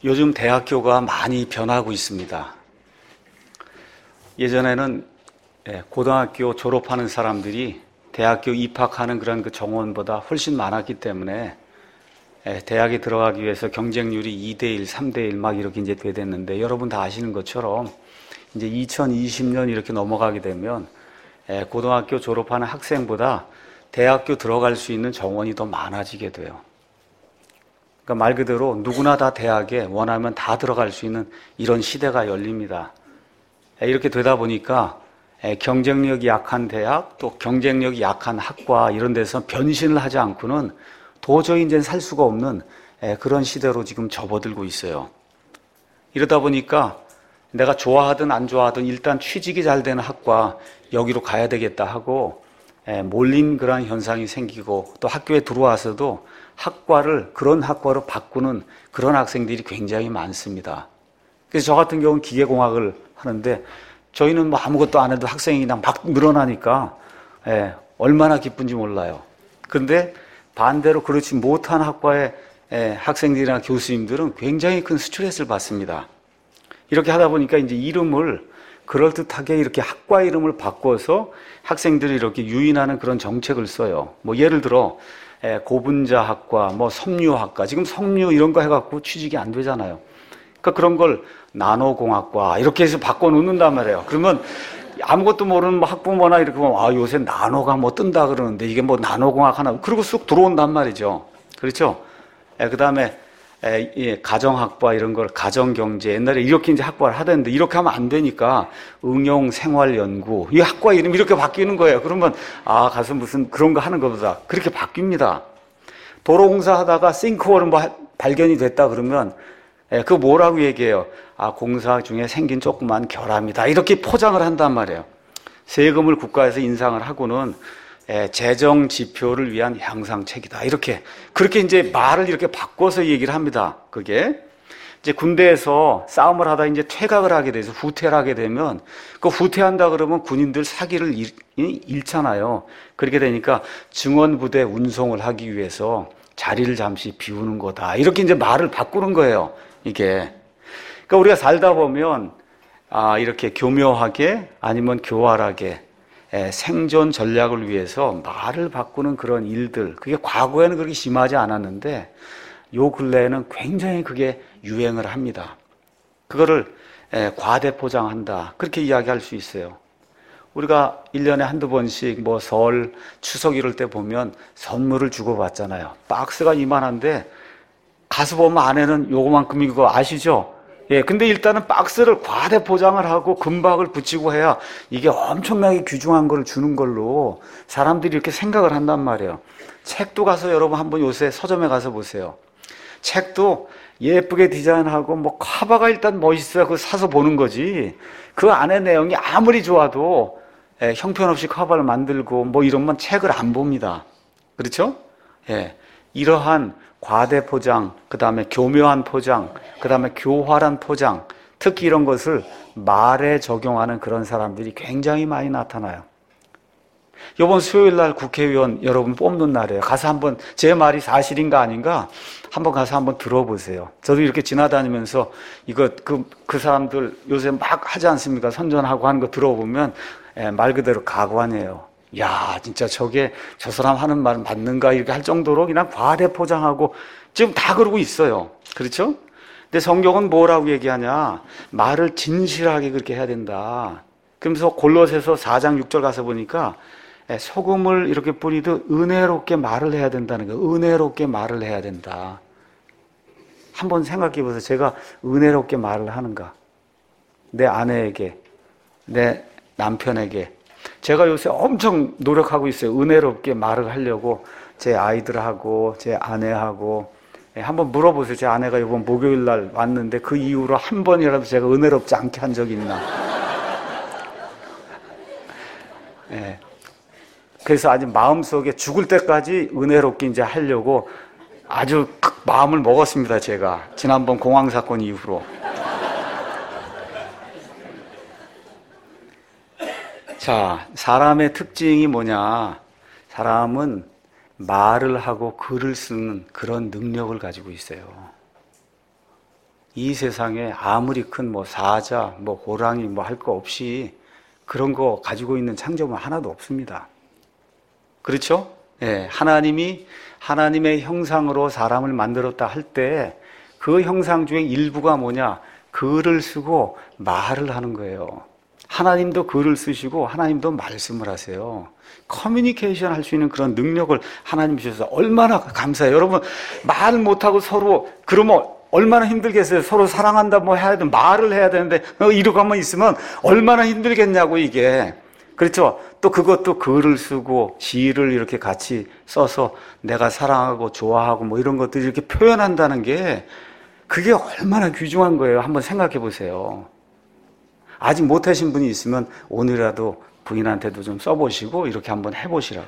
요즘 대학교가 많이 변하고 있습니다. 예전에는 고등학교 졸업하는 사람들이 대학교 입학하는 그런 그 정원보다 훨씬 많았기 때문에 대학에 들어가기 위해서 경쟁률이 2대1, 3대1 막 이렇게 이제 됐는데, 여러분 다 아시는 것처럼 이제 2020년 이렇게 넘어가게 되면 고등학교 졸업하는 학생보다 대학교 들어갈 수 있는 정원이 더 많아지게 돼요. 그러니까 말 그대로 누구나 다 대학에 원하면 다 들어갈 수 있는 이런 시대가 열립니다. 이렇게 되다 보니까 경쟁력이 약한 대학, 또 경쟁력이 약한 학과 이런 데서 변신을 하지 않고는 도저히 이제 살 수가 없는 그런 시대로 지금 접어들고 있어요. 이러다 보니까 내가 좋아하든 안 좋아하든 일단 취직이 잘 되는 학과, 여기로 가야 되겠다 하고 몰린 그런 현상이 생기고, 또 학교에 들어와서도 그런 학과로 바꾸는 그런 학생들이 굉장히 많습니다. 그래서 저 같은 경우는 기계공학을 하는데, 저희는 뭐 아무것도 안 해도 학생이 그냥 막 늘어나니까 얼마나 기쁜지 몰라요. 그런데 반대로 그렇지 못한 학과의 학생들이나 교수님들은 굉장히 큰 스트레스를 받습니다. 이렇게 하다 보니까 이제 이름을 그럴듯하게 이렇게 학과 이름을 바꿔서 학생들이 이렇게 유인하는 그런 정책을 써요. 뭐 예를 들어 고분자학과, 뭐 섬유학과, 지금 섬유 이런 거 해갖고 취직이 안 되잖아요. 그러니까 그런 걸 나노공학과 이렇게 해서 바꿔놓는단 말이에요. 그러면 아무것도 모르는 뭐 학부모나 이렇게 보면 요새 나노가 뭐 뜬다 그러는데 이게 뭐 나노공학 하나, 그리고 쑥 들어온단 말이죠. 그렇죠? 그 다음에 가정학과 이런 걸 가정경제, 옛날에 이렇게 이제 학과를 하던데 이렇게 하면 안 되니까 응용생활연구, 이 학과 이름 이렇게 바뀌는 거예요. 그러면 가서 무슨 그런 거 하는 것보다 그렇게 바뀝니다. 도로공사 하다가 싱크홀은 뭐 발견이 됐다 그러면 그거 뭐라고 얘기해요? 공사 중에 생긴 조그만 결함이다, 이렇게 포장을 한단 말이에요. 세금을 국가에서 인상을 하고는 재정 지표를 위한 향상책이다, 그렇게 이제 말을 이렇게 바꿔서 얘기를 합니다. 그게 이제 군대에서 싸움을 하다 이제 퇴각을 하게 돼서 후퇴를 하게 되면, 그 후퇴한다 그러면 군인들 사기를 잃잖아요. 그렇게 되니까 증원부대 운송을 하기 위해서 자리를 잠시 비우는 거다, 이렇게 이제 말을 바꾸는 거예요. 이게 그러니까 우리가 살다 보면 이렇게 교묘하게 아니면 교활하게 생존 전략을 위해서 말을 바꾸는 그런 일들, 그게 과거에는 그렇게 심하지 않았는데 요 근래에는 굉장히 그게 유행을 합니다. 그거를 과대포장한다, 그렇게 이야기할 수 있어요. 우리가 1년에 한두 번씩 뭐 설, 추석 이럴 때 보면 선물을 주고받잖아요. 박스가 이만한데 가서 보면 안에는 요거만큼인 거 아시죠? 근데 일단은 박스를 과대 포장을 하고 금박을 붙이고 해야 이게 엄청나게 귀중한 걸 주는 걸로 사람들이 이렇게 생각을 한단 말이에요. 책도 가서 여러분 한번 요새 서점에 가서 보세요. 책도 예쁘게 디자인하고 뭐 커버가 일단 멋있어야 그거 사서 보는 거지, 그 안에 내용이 아무리 좋아도 형편없이 커버를 만들고 뭐 이러면 책을 안 봅니다. 그렇죠? 이러한 과대 포장, 그 다음에 교묘한 포장, 그 다음에 교활한 포장, 특히 이런 것을 말에 적용하는 그런 사람들이 굉장히 많이 나타나요. 이번 수요일 날 국회의원 여러분 뽑는 날이에요. 가서 한번 제 말이 사실인가 아닌가 한번 가서 한번 들어보세요. 저도 이렇게 지나다니면서 그 사람들 요새 막 하지 않습니까? 선전하고 하는 거 들어보면 말 그대로 가관이에요. 야, 진짜 저 사람 하는 말 맞는가 이렇게 할 정도로 그냥 과대 포장하고 지금 다 그러고 있어요. 그렇죠? 근데 성경은 뭐라고 얘기하냐? 말을 진실하게 그렇게 해야 된다. 그러면서 골로새서 4장 6절 가서 보니까 소금을 이렇게 뿌리듯 은혜롭게 말을 해야 된다는 거예요. 은혜롭게 말을 해야 된다. 한번 생각해 보세요. 제가 은혜롭게 말을 하는가? 내 아내에게, 내 남편에게. 제가 요새 엄청 노력하고 있어요. 은혜롭게 말을 하려고. 제 아이들하고 제 아내하고. 한번 물어보세요. 제 아내가 이번 목요일 날 왔는데 그 이후로 한 번이라도 제가 은혜롭지 않게 한 적이 있나. 그래서 아주 마음속에 죽을 때까지 은혜롭게 이제 하려고 아주 마음을 먹었습니다. 제가 지난번 공항 사건 이후로. 자, 사람의 특징이 뭐냐? 사람은 말을 하고 글을 쓰는 그런 능력을 가지고 있어요. 이 세상에 아무리 큰 뭐 사자, 뭐 호랑이 뭐 할 거 없이 그런 거 가지고 있는 창조물 하나도 없습니다. 그렇죠? 예, 하나님이 하나님의 형상으로 사람을 만들었다 할 때 그 형상 중에 일부가 뭐냐? 글을 쓰고 말을 하는 거예요. 하나님도 글을 쓰시고 하나님도 말씀을 하세요. 커뮤니케이션 할 수 있는 그런 능력을 하나님 주셔서 얼마나 감사해요. 여러분, 말 못하고 서로 그러면 얼마나 힘들겠어요. 서로 사랑한다 뭐 해야 돼, 말을 해야 되는데 이러고만 있으면 얼마나 힘들겠냐고 이게. 그렇죠? 또 그것도 글을 쓰고 시를 이렇게 같이 써서 내가 사랑하고 좋아하고 뭐 이런 것들 이렇게 표현한다는 게 그게 얼마나 귀중한 거예요. 한번 생각해 보세요. 아직 못하신 분이 있으면 오늘이라도 부인한테도 좀 써보시고 이렇게 한번 해보시라고.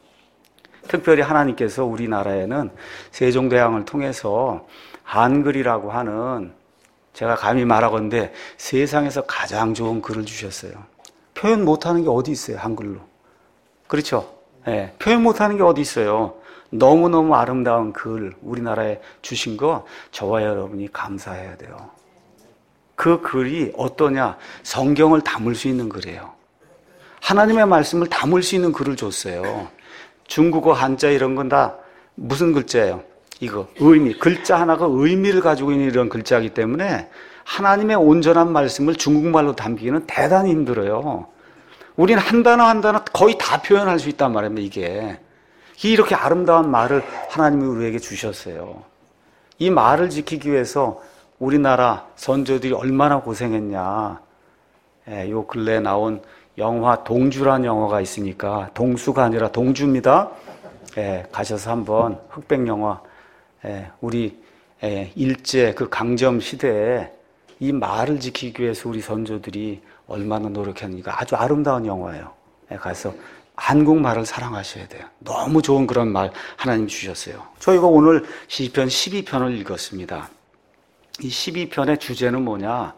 특별히 하나님께서 우리나라에는 세종대왕을 통해서 한글이라고 하는, 제가 감히 말하건대 세상에서 가장 좋은 글을 주셨어요. 표현 못하는 게 어디 있어요, 한글로. 그렇죠? 네, 표현 못하는 게 어디 있어요. 너무너무 아름다운 글 우리나라에 주신 거 저와 여러분이 감사해야 돼요. 그 글이 어떠냐? 성경을 담을 수 있는 글이에요. 하나님의 말씀을 담을 수 있는 글을 줬어요. 중국어 한자 이런 건 다 무슨 글자예요? 이거 의미, 글자 하나가 의미를 가지고 있는 이런 글자이기 때문에 하나님의 온전한 말씀을 중국말로 담기는 대단히 힘들어요. 우리는 한 단어 한 단어 거의 다 표현할 수 있단 말입니다. 이게 이렇게 아름다운 말을 하나님이 우리에게 주셨어요. 이 말을 지키기 위해서 우리나라 선조들이 얼마나 고생했냐. 요 근래에 나온 영화 동주란 영화가 있으니까, 동수가 아니라 동주입니다. 가셔서 한번 흑백 영화, 우리 일제 그 강점 시대에 이 말을 지키기 위해서 우리 선조들이 얼마나 노력했는가. 아주 아름다운 영화예요. 가서 한국말을 사랑하셔야 돼요. 너무 좋은 그런 말 하나님 주셨어요. 저희가 오늘 시편 12편을 읽었습니다. 이 12편의 주제는 뭐냐?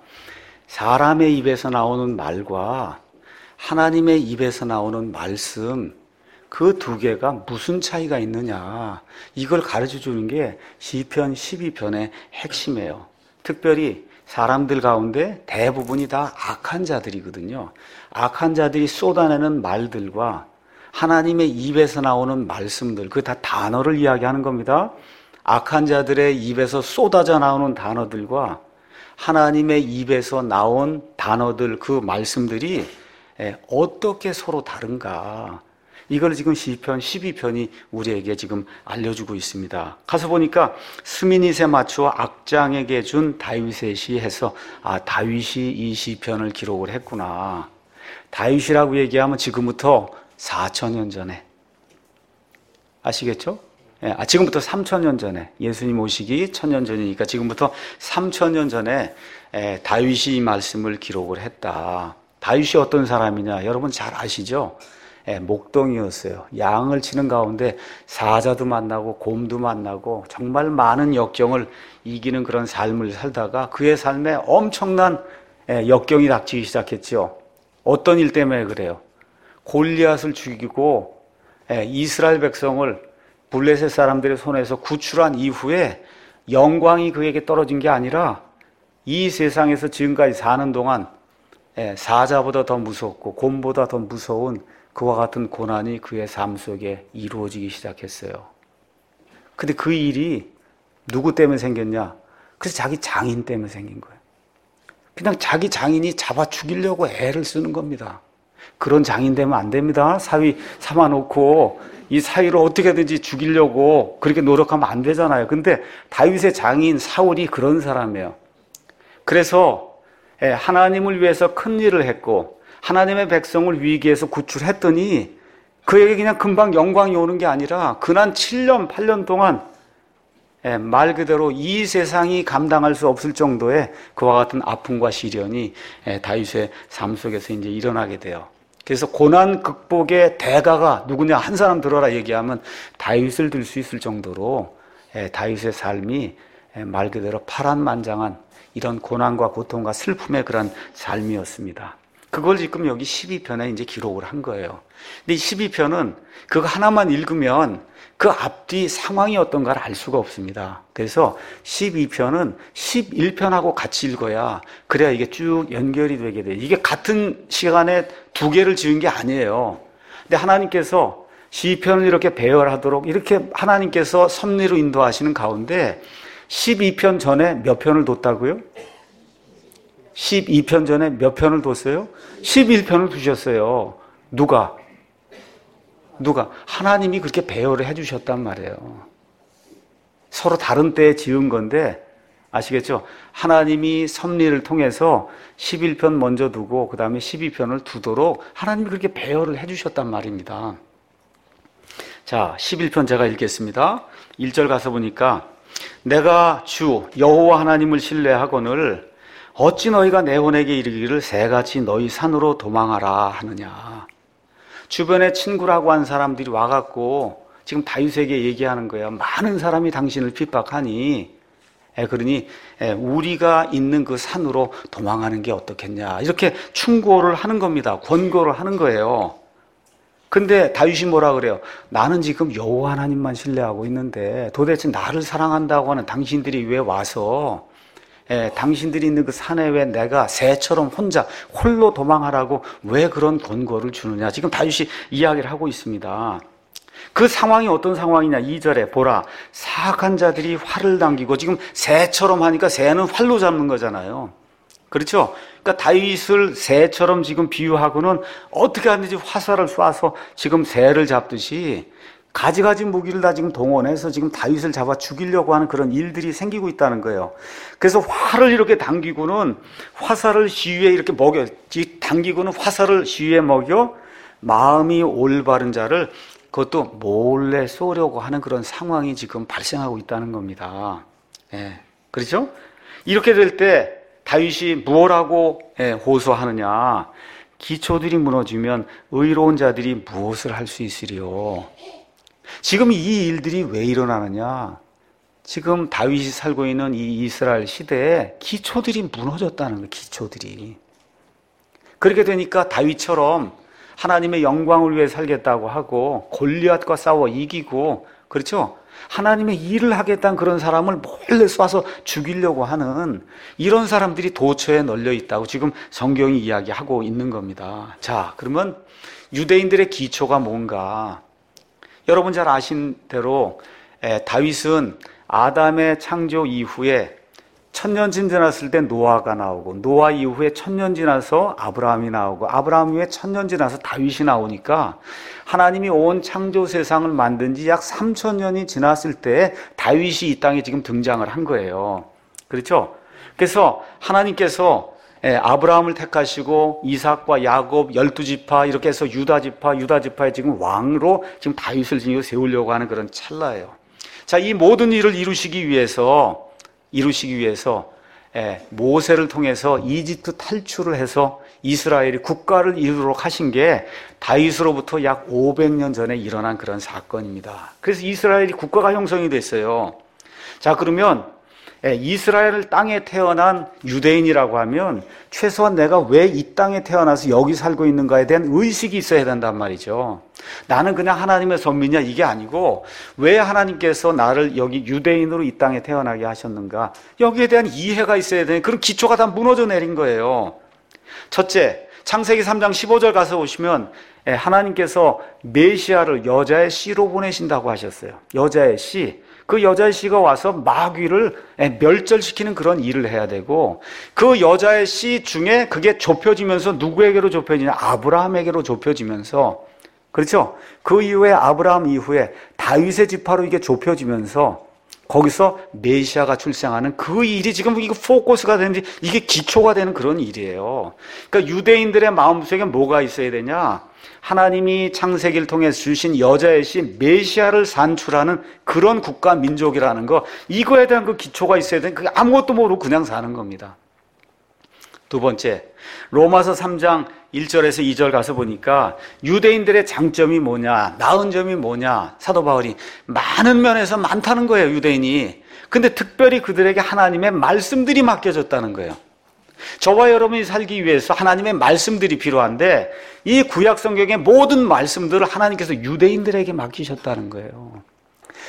사람의 입에서 나오는 말과 하나님의 입에서 나오는 말씀, 그 두 개가 무슨 차이가 있느냐, 이걸 가르쳐 주는 게 시편 12편의 핵심이에요. 특별히 사람들 가운데 대부분이 다 악한 자들이거든요. 악한 자들이 쏟아내는 말들과 하나님의 입에서 나오는 말씀들, 그게 다 단어를 이야기하는 겁니다. 악한 자들의 입에서 쏟아져 나오는 단어들과 하나님의 입에서 나온 단어들, 그 말씀들이 어떻게 서로 다른가, 이걸 지금 시편 12편이 우리에게 지금 알려주고 있습니다. 가서 보니까 스미닛에 맞추어 악장에게 준 다윗의 시 해서, 다윗이 이 시편을 기록을 했구나. 다윗이라고 얘기하면 지금부터 4,000년 전에, 아시겠죠? 지금부터 3,000년 전에, 예수님 오시기 1,000년 전이니까 지금부터 3,000년 전에 다윗이 이 말씀을 기록을 했다. 다윗이 어떤 사람이냐, 여러분 잘 아시죠? 목동이었어요. 양을 치는 가운데 사자도 만나고 곰도 만나고 정말 많은 역경을 이기는 그런 삶을 살다가 그의 삶에 엄청난 역경이 닥치기 시작했죠. 어떤 일 때문에 그래요? 골리앗을 죽이고 이스라엘 백성을 블레셋 사람들의 손에서 구출한 이후에 영광이 그에게 떨어진 게 아니라 이 세상에서 지금까지 사는 동안 사자보다 더 무섭고 곰보다 더 무서운 그와 같은 고난이 그의 삶 속에 이루어지기 시작했어요. 근데 그 일이 누구 때문에 생겼냐? 그래서 자기 장인 때문에 생긴 거예요. 그냥 자기 장인이 잡아 죽이려고 애를 쓰는 겁니다. 그런 장인 되면 안 됩니다. 사위 삼아놓고 이 사위를 어떻게든지 죽이려고 그렇게 노력하면 안 되잖아요. 근데 다윗의 장인 사울이 그런 사람이에요. 그래서 하나님을 위해서 큰 일을 했고 하나님의 백성을 위기에서 구출했더니 그에게 그냥 금방 영광이 오는 게 아니라 지난 7년, 8년 동안 말 그대로 이 세상이 감당할 수 없을 정도의 그와 같은 아픔과 시련이 다윗의 삶 속에서 이제 일어나게 돼요. 그래서 고난 극복의 대가가 누구냐, 한 사람 들어라 얘기하면 다윗을 들 수 있을 정도로 다윗의 삶이 말 그대로 파란만장한 이런 고난과 고통과 슬픔의 그런 삶이었습니다. 그걸 지금 여기 12편에 이제 기록을 한 거예요. 근데 이 12편은 그거 하나만 읽으면 그 앞뒤 상황이 어떤가를 알 수가 없습니다. 그래서 12편은 11편하고 같이 읽어야 그래야 이게 쭉 연결이 되게 돼요. 이게 같은 시간에 두 개를 지은 게 아니에요. 근데 하나님께서 시편을 이렇게 배열하도록 이렇게 하나님께서 섭리로 인도하시는 가운데 12편 전에 몇 편을 뒀다고요? 12편 전에 몇 편을 뒀어요? 11편을 두셨어요. 누가? 하나님이 그렇게 배열을 해주셨단 말이에요. 서로 다른 때에 지은 건데 아시겠죠? 하나님이 섭리를 통해서 11편 먼저 두고 그 다음에 12편을 두도록 하나님이 그렇게 배열을 해주셨단 말입니다. 자, 11편 제가 읽겠습니다. 1절 가서 보니까 내가 주 여호와 하나님을 신뢰하거늘 어찌 너희가 내 혼에게 이르기를 새같이 너희 산으로 도망하라 하느냐. 주변에 친구라고 한 사람들이 와갖고 지금 다윗에게 얘기하는 거예요. 많은 사람이 당신을 핍박하니 그러니 우리가 있는 그 산으로 도망하는 게 어떻겠냐 이렇게 충고를 하는 겁니다. 권고를 하는 거예요. 근데 다윗이 뭐라 그래요? 나는 지금 여호와 하나님만 신뢰하고 있는데 도대체 나를 사랑한다고 하는 당신들이 왜 와서 당신들이 있는 그 산에 왜 내가 새처럼 혼자 홀로 도망하라고 왜 그런 권고를 주느냐. 지금 다윗이 이야기를 하고 있습니다. 그 상황이 어떤 상황이냐. 2절에 보라 사악한 자들이 활을 당기고 지금 새처럼 하니까 새는 활로 잡는 거잖아요. 그렇죠? 그러니까 다윗을 새처럼 지금 비유하고는 어떻게 하는지 화살을 쏴서 지금 새를 잡듯이 가지가지 무기를 다 지금 동원해서 지금 다윗을 잡아 죽이려고 하는 그런 일들이 생기고 있다는 거예요. 그래서 활을 이렇게 당기고는 화살을 시위에 이렇게 먹여, 당기고는 화살을 시위에 먹여 마음이 올바른 자를 그것도 몰래 쏘려고 하는 그런 상황이 지금 발생하고 있다는 겁니다. 그렇죠? 이렇게 될 때 다윗이 무엇라고 호소하느냐. 기초들이 무너지면 의로운 자들이 무엇을 할 수 있으리요. 지금 이 일들이 왜 일어나느냐? 지금 다윗이 살고 있는 이 이스라엘 시대에 기초들이 무너졌다는 거예요. 기초들이. 그렇게 되니까 다윗처럼 하나님의 영광을 위해 살겠다고 하고 골리앗과 싸워 이기고 그렇죠? 하나님의 일을 하겠다는 그런 사람을 몰래 쏴서 죽이려고 하는 이런 사람들이 도처에 널려 있다고 지금 성경이 이야기하고 있는 겁니다. 자, 그러면 유대인들의 기초가 뭔가? 여러분 잘 아신 대로 다윗은 아담의 창조 이후에 1000년 지났을 때 노아가 나오고 노아 이후에 1000년 지나서 아브라함이 나오고 아브라함 이후에 1000년 지나서 다윗이 나오니까 하나님이 온 창조 세상을 만든 지 약 3000년이 지났을 때 다윗이 이 땅에 지금 등장을 한 거예요. 그렇죠? 그래서 하나님께서 아브라함을 택하시고 이삭과 야곱 12지파 이렇게 해서 유다 지파의 지금 왕으로 지금 다윗을 지금 세우려고 하는 그런 찰나예요. 자, 이 모든 일을 이루시기 위해서 모세를 통해서 이집트 탈출을 해서 이스라엘이 국가를 이루도록 하신 게 다윗으로부터 약 500년 전에 일어난 그런 사건입니다. 그래서 이스라엘이 국가가 형성이 됐어요. 자, 그러면 이스라엘 땅에 태어난 유대인이라고 하면 최소한 내가 왜 이 땅에 태어나서 여기 살고 있는가에 대한 의식이 있어야 된단 말이죠. 나는 그냥 하나님의 선민이야 이게 아니고 왜 하나님께서 나를 여기 유대인으로 이 땅에 태어나게 하셨는가 여기에 대한 이해가 있어야 되는 그런 기초가 다 무너져 내린 거예요. 첫째, 창세기 3장 15절 가서 보시면 하나님께서 메시아를 여자의 씨로 보내신다고 하셨어요. 여자의 씨. 그 여자의 씨가 와서 마귀를 멸절시키는 그런 일을 해야 되고 그 여자의 씨 중에 그게 좁혀지면서 누구에게로 좁혀지냐? 아브라함에게로 좁혀지면서 그렇죠? 그 이후에 아브라함 이후에 다윗의 지파로 이게 좁혀지면서 거기서 메시아가 출생하는 그 일이 지금 이거 포커스가 되는지 이게 기초가 되는 그런 일이에요. 그러니까 유대인들의 마음속에 뭐가 있어야 되냐? 하나님이 창세기를 통해 주신 여자의 씨 메시아를 산출하는 그런 국가 민족이라는 거 이거에 대한 그 기초가 있어야 되는 그게 아무것도 모르고 그냥 사는 겁니다. 두 번째, 로마서 3장 1절에서 2절 가서 보니까 유대인들의 장점이 뭐냐, 나은 점이 뭐냐, 사도 바울이 많은 면에서 많다는 거예요, 유대인이. 근데 특별히 그들에게 하나님의 말씀들이 맡겨졌다는 거예요. 저와 여러분이 살기 위해서 하나님의 말씀들이 필요한데 이 구약 성경의 모든 말씀들을 하나님께서 유대인들에게 맡기셨다는 거예요.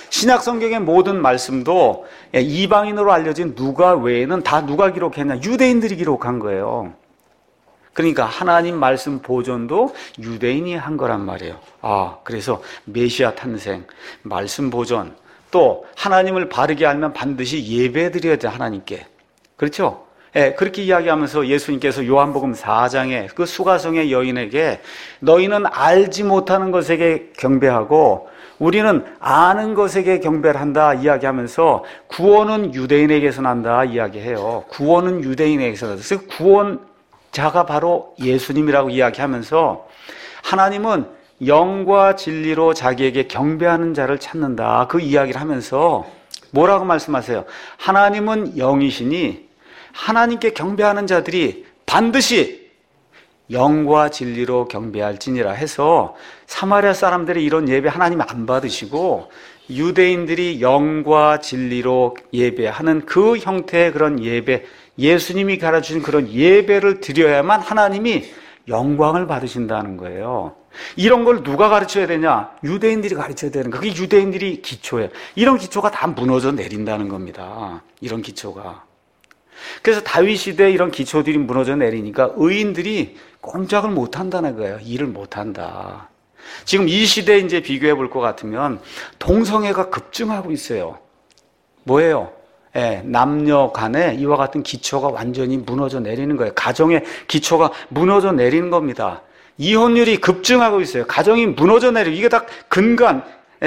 신약 성경의 모든 말씀도 이방인으로 알려진 누가 외에는 다 누가 기록했냐? 유대인들이 기록한 거예요. 그러니까 하나님 말씀 보존도 유대인이 한 거란 말이에요. 그래서 메시아 탄생, 말씀 보존, 또 하나님을 바르게 알면 반드시 예배 드려야 돼, 하나님께. 그렇죠? 그렇게 이야기하면서 예수님께서 요한복음 4장에 그 수가성의 여인에게 너희는 알지 못하는 것에게 경배하고 우리는 아는 것에게 경배를 한다 이야기하면서 구원은 유대인에게서 난다 이야기해요. 구원은 유대인에게서 난다. 그래서 구원자가 바로 예수님이라고 이야기하면서 하나님은 영과 진리로 자기에게 경배하는 자를 찾는다. 그 이야기를 하면서 뭐라고 말씀하세요? 하나님은 영이시니 하나님께 경배하는 자들이 반드시 영과 진리로 경배할지니라 해서 사마리아 사람들이 이런 예배 하나님 안 받으시고 유대인들이 영과 진리로 예배하는 그 형태의 그런 예배, 예수님이 가르쳐주신 그런 예배를 드려야만 하나님이 영광을 받으신다는 거예요. 이런 걸 누가 가르쳐야 되냐? 유대인들이 가르쳐야 되는 거예요. 그게 유대인들이 기초예요. 이런 기초가 다 무너져 내린다는 겁니다. 이런 기초가. 그래서 다윗 시대에 이런 기초들이 무너져 내리니까 의인들이 꼼짝을 못 한다는 거예요. 일을 못 한다. 지금 이 시대에 이제 비교해 볼 것 같으면 동성애가 급증하고 있어요. 뭐예요? 남녀 간에 이와 같은 기초가 완전히 무너져 내리는 거예요. 가정의 기초가 무너져 내리는 겁니다. 이혼율이 급증하고 있어요. 가정이 무너져 내리고 이게 다 근간,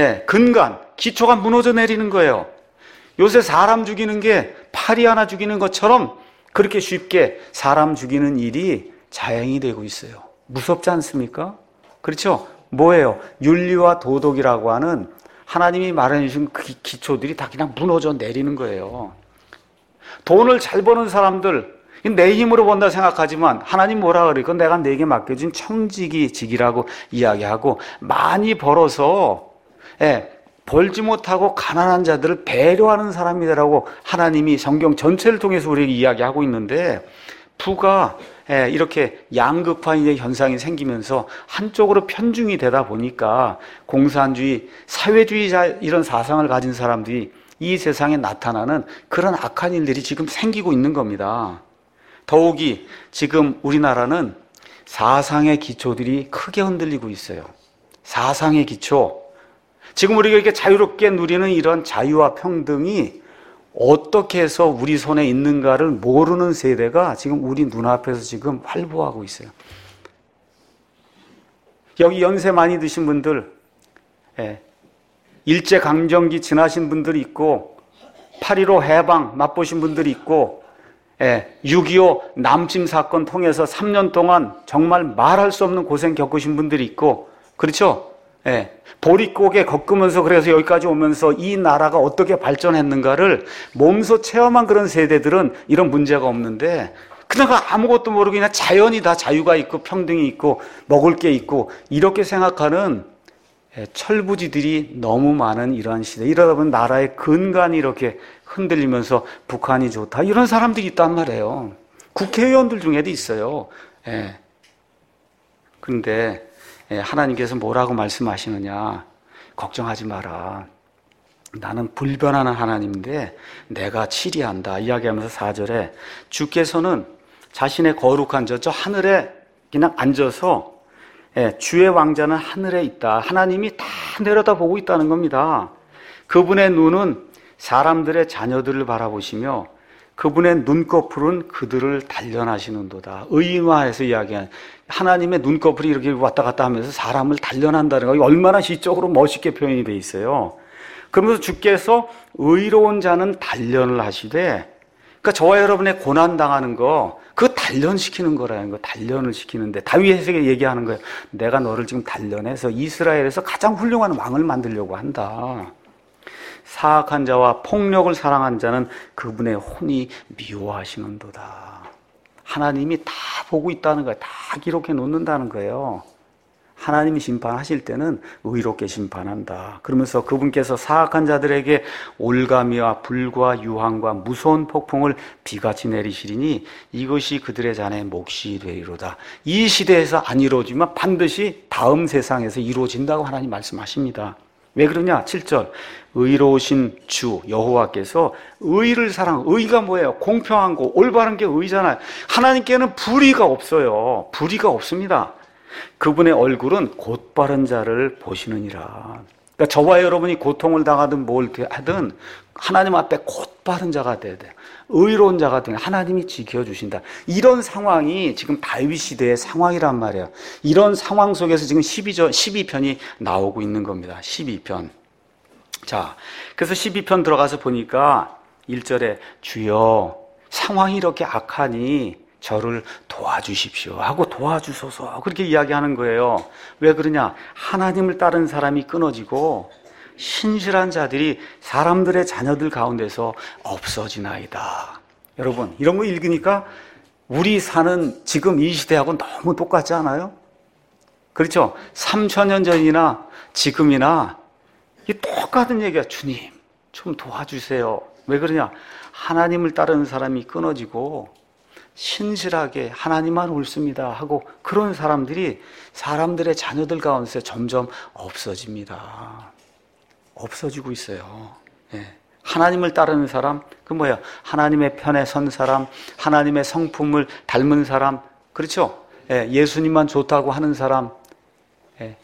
기초가 무너져 내리는 거예요. 요새 사람 죽이는 게 파리 하나 죽이는 것처럼 그렇게 쉽게 사람 죽이는 일이 자행이 되고 있어요. 무섭지 않습니까? 그렇죠? 뭐예요? 윤리와 도덕이라고 하는 하나님이 말해 주신 그 기초들이 다 그냥 무너져 내리는 거예요. 돈을 잘 버는 사람들, 내 힘으로 번다 생각하지만 하나님 뭐라 그래? 그건 내가 내게 맡겨준 청지기직이라고 이야기하고 많이 벌어서 벌지 못하고 가난한 자들을 배려하는 사람이라고 하나님이 성경 전체를 통해서 우리에게 이야기하고 있는데 부가 이렇게 양극화의 현상이 생기면서 한쪽으로 편중이 되다 보니까 공산주의, 사회주의자 이런 사상을 가진 사람들이 이 세상에 나타나는 그런 악한 일들이 지금 생기고 있는 겁니다. 더욱이 지금 우리나라는 사상의 기초들이 크게 흔들리고 있어요. 사상의 기초. 지금 우리가 이렇게 자유롭게 누리는 이런 자유와 평등이 어떻게 해서 우리 손에 있는가를 모르는 세대가 지금 우리 눈앞에서 지금 활보하고 있어요. 여기 연세 많이 드신 분들, 일제강점기 지나신 분들이 있고 8.15 해방 맛보신 분들이 있고 6.25 남침 사건 통해서 3년 동안 정말 말할 수 없는 고생 겪으신 분들이 있고 그렇죠? 보릿고개 겪으면서 그래서 여기까지 오면서 이 나라가 어떻게 발전했는가를 몸소 체험한 그런 세대들은 이런 문제가 없는데 그냥 아무것도 모르고 그냥 자연이 다 자유가 있고 평등이 있고 먹을 게 있고 이렇게 생각하는 철부지들이 너무 많은 이러한 시대. 이러다 보면 나라의 근간이 이렇게 흔들리면서 북한이 좋다 이런 사람들이 있단 말이에요. 국회의원들 중에도 있어요. 그런데 하나님께서 뭐라고 말씀하시느냐? 걱정하지 마라. 나는 불변하는 하나님인데 내가 치리한다. 이야기하면서 4절에 주께서는 자신의 거룩한 저 하늘에 그냥 앉아서 주의 왕자는 하늘에 있다. 하나님이 다 내려다보고 있다는 겁니다. 그분의 눈은 사람들의 자녀들을 바라보시며 그분의 눈꺼풀은 그들을 단련하시는도다. 의인화해서 이야기한 하나님의 눈꺼풀이 이렇게 왔다 갔다 하면서 사람을 단련한다는 거 얼마나 시적으로 멋있게 표현이 돼 있어요. 그러면서 주께서 의로운 자는 단련을 하시되 그러니까 저와 여러분의 고난당하는 거 그거 단련시키는 거라는 거. 단련을 시키는데 다윗에게 얘기하는 거예요. 내가 너를 지금 단련해서 이스라엘에서 가장 훌륭한 왕을 만들려고 한다. 사악한 자와 폭력을 사랑한 자는 그분의 혼이 미워하시는도다. 하나님이 다 보고 있다는 거예요. 다 기록해 놓는다는 거예요. 하나님이 심판하실 때는 의롭게 심판한다. 그러면서 그분께서 사악한 자들에게 올가미와 불과 유황과 무서운 폭풍을 비같이 내리시리니 이것이 그들의 잔에 몫이 되리로다. 이 시대에서 안 이루어지면 반드시 다음 세상에서 이루어진다고 하나님 말씀하십니다. 왜 그러냐? 7절. 의로우신 주 여호와께서 의를 의가 뭐예요? 공평한 거, 올바른 게 의잖아요. 하나님께는 불의가 없어요. 불의가 없습니다. 그분의 얼굴은 곧바른 자를 보시느니라. 그러니까 저와 여러분이 고통을 당하든 뭘 하든 하나님 앞에 곧바른 자가 돼야 돼요. 의로운 자가 되면 하나님이 지켜주신다. 이런 상황이 지금 다윗 시대의 상황이란 말이에요. 이런 상황 속에서 지금 12편이 나오고 있는 겁니다. 12편. 자, 그래서 12편 들어가서 보니까 1절에 주여 상황이 이렇게 악하니 저를 도와주십시오 하고 도와주소서 그렇게 이야기하는 거예요. 왜 그러냐? 하나님을 따른 사람이 끊어지고 신실한 자들이 사람들의 자녀들 가운데서 없어지나이다. 여러분, 이런 거 읽으니까 우리 사는 지금 이 시대하고 너무 똑같지 않아요? 그렇죠? 3000년 전이나 지금이나 이 똑같은 얘기야. 주님, 좀 도와주세요. 왜 그러냐? 하나님을 따르는 사람이 끊어지고 신실하게 하나님만 옳습니다 하고 그런 사람들이 사람들의 자녀들 가운데 점점 없어집니다. 없어지고 있어요. 예. 하나님을 따르는 사람, 그 뭐야? 하나님의 편에 선 사람, 하나님의 성품을 닮은 사람, 그렇죠? 예. 예수님만 좋다고 하는 사람, 예.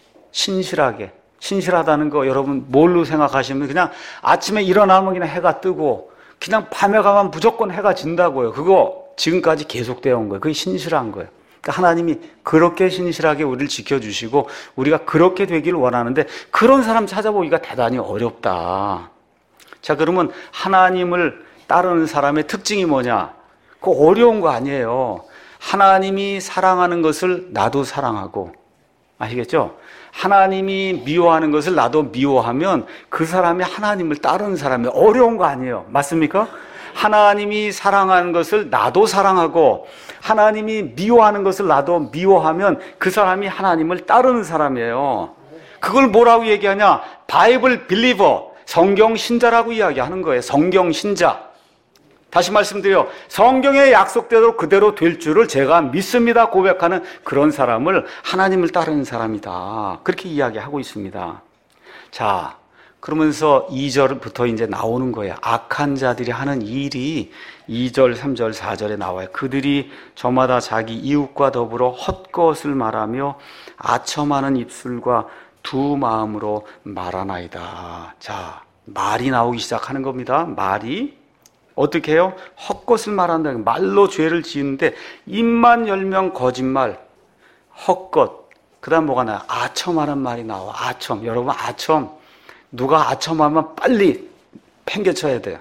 신실하다는 거 여러분 뭘로 생각하시면 그냥 아침에 일어나면 그냥 해가 뜨고 그냥 밤에 가면 무조건 해가 진다고요. 그거 지금까지 계속되어 온 거예요. 그게 신실한 거예요. 그러니까 하나님이 그렇게 신실하게 우리를 지켜주시고 우리가 그렇게 되기를 원하는데 그런 사람 찾아보기가 대단히 어렵다. 자, 그러면 하나님을 따르는 사람의 특징이 뭐냐? 그거 어려운 거 아니에요. 하나님이 사랑하는 것을 나도 사랑하고, 아시겠죠? 하나님이 미워하는 것을 나도 미워하면 그 사람이 하나님을 따르는 사람이 어려운 거 아니에요. 맞습니까? 하나님이 사랑하는 것을 나도 사랑하고 하나님이 미워하는 것을 나도 미워하면 그 사람이 하나님을 따르는 사람이에요. 그걸 뭐라고 얘기하냐? 바이블 빌리버, 성경 신자라고 이야기하는 거예요. 성경 신자. 다시 말씀드려, 성경의 약속대로 그대로 될 줄을 제가 믿습니다 고백하는 그런 사람을 하나님을 따르는 사람이다. 그렇게 이야기하고 있습니다. 자, 그러면서 2절부터 이제 나오는 거예요. 악한 자들이 하는 일이 2절, 3절, 4절에 나와요. 그들이 저마다 자기 이웃과 더불어 헛것을 말하며 아첨하는 입술과 두 마음으로 말하나이다. 자, 말이 나오기 시작하는 겁니다. 말이 어떻게 해요? 헛것을 말한다. 말로 죄를 지는데 입만 열면 거짓말, 헛것. 그 다음 뭐가 나요? 아첨하는 말이 나와. 아첨. 여러분, 아첨. 누가 아첨하면 빨리 팽개쳐야 돼요.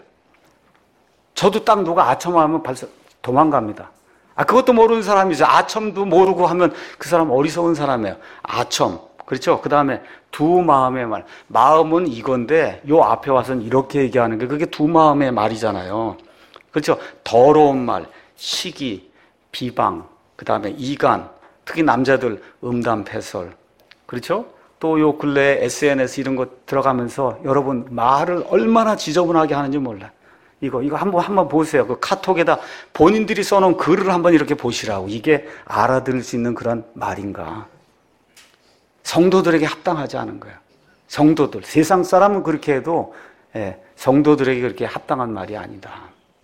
저도 딱 누가 아첨하면 벌써 도망갑니다. 그것도 모르는 사람이죠. 아첨도 모르고 하면 그 사람 어리석은 사람이에요. 아첨. 그렇죠? 그 다음에 두 마음의 말. 마음은 이건데 요 앞에 와서는 이렇게 얘기하는 게 그게 두 마음의 말이잖아요. 그렇죠? 더러운 말, 시기, 비방, 그 다음에 이간, 특히 남자들 음담패설. 그렇죠? 또 요 근래에 SNS 이런 거 들어가면서 여러분 말을 얼마나 지저분하게 하는지 몰라요. 이거 한번 보세요. 그 카톡에다 본인들이 써놓은 글을 한번 이렇게 보시라고. 이게 알아들을 수 있는 그런 말인가? 성도들에게 합당하지 않은 거예요. 성도들. 세상 사람은 그렇게 해도 성도들에게 그렇게 합당한 말이 아니다.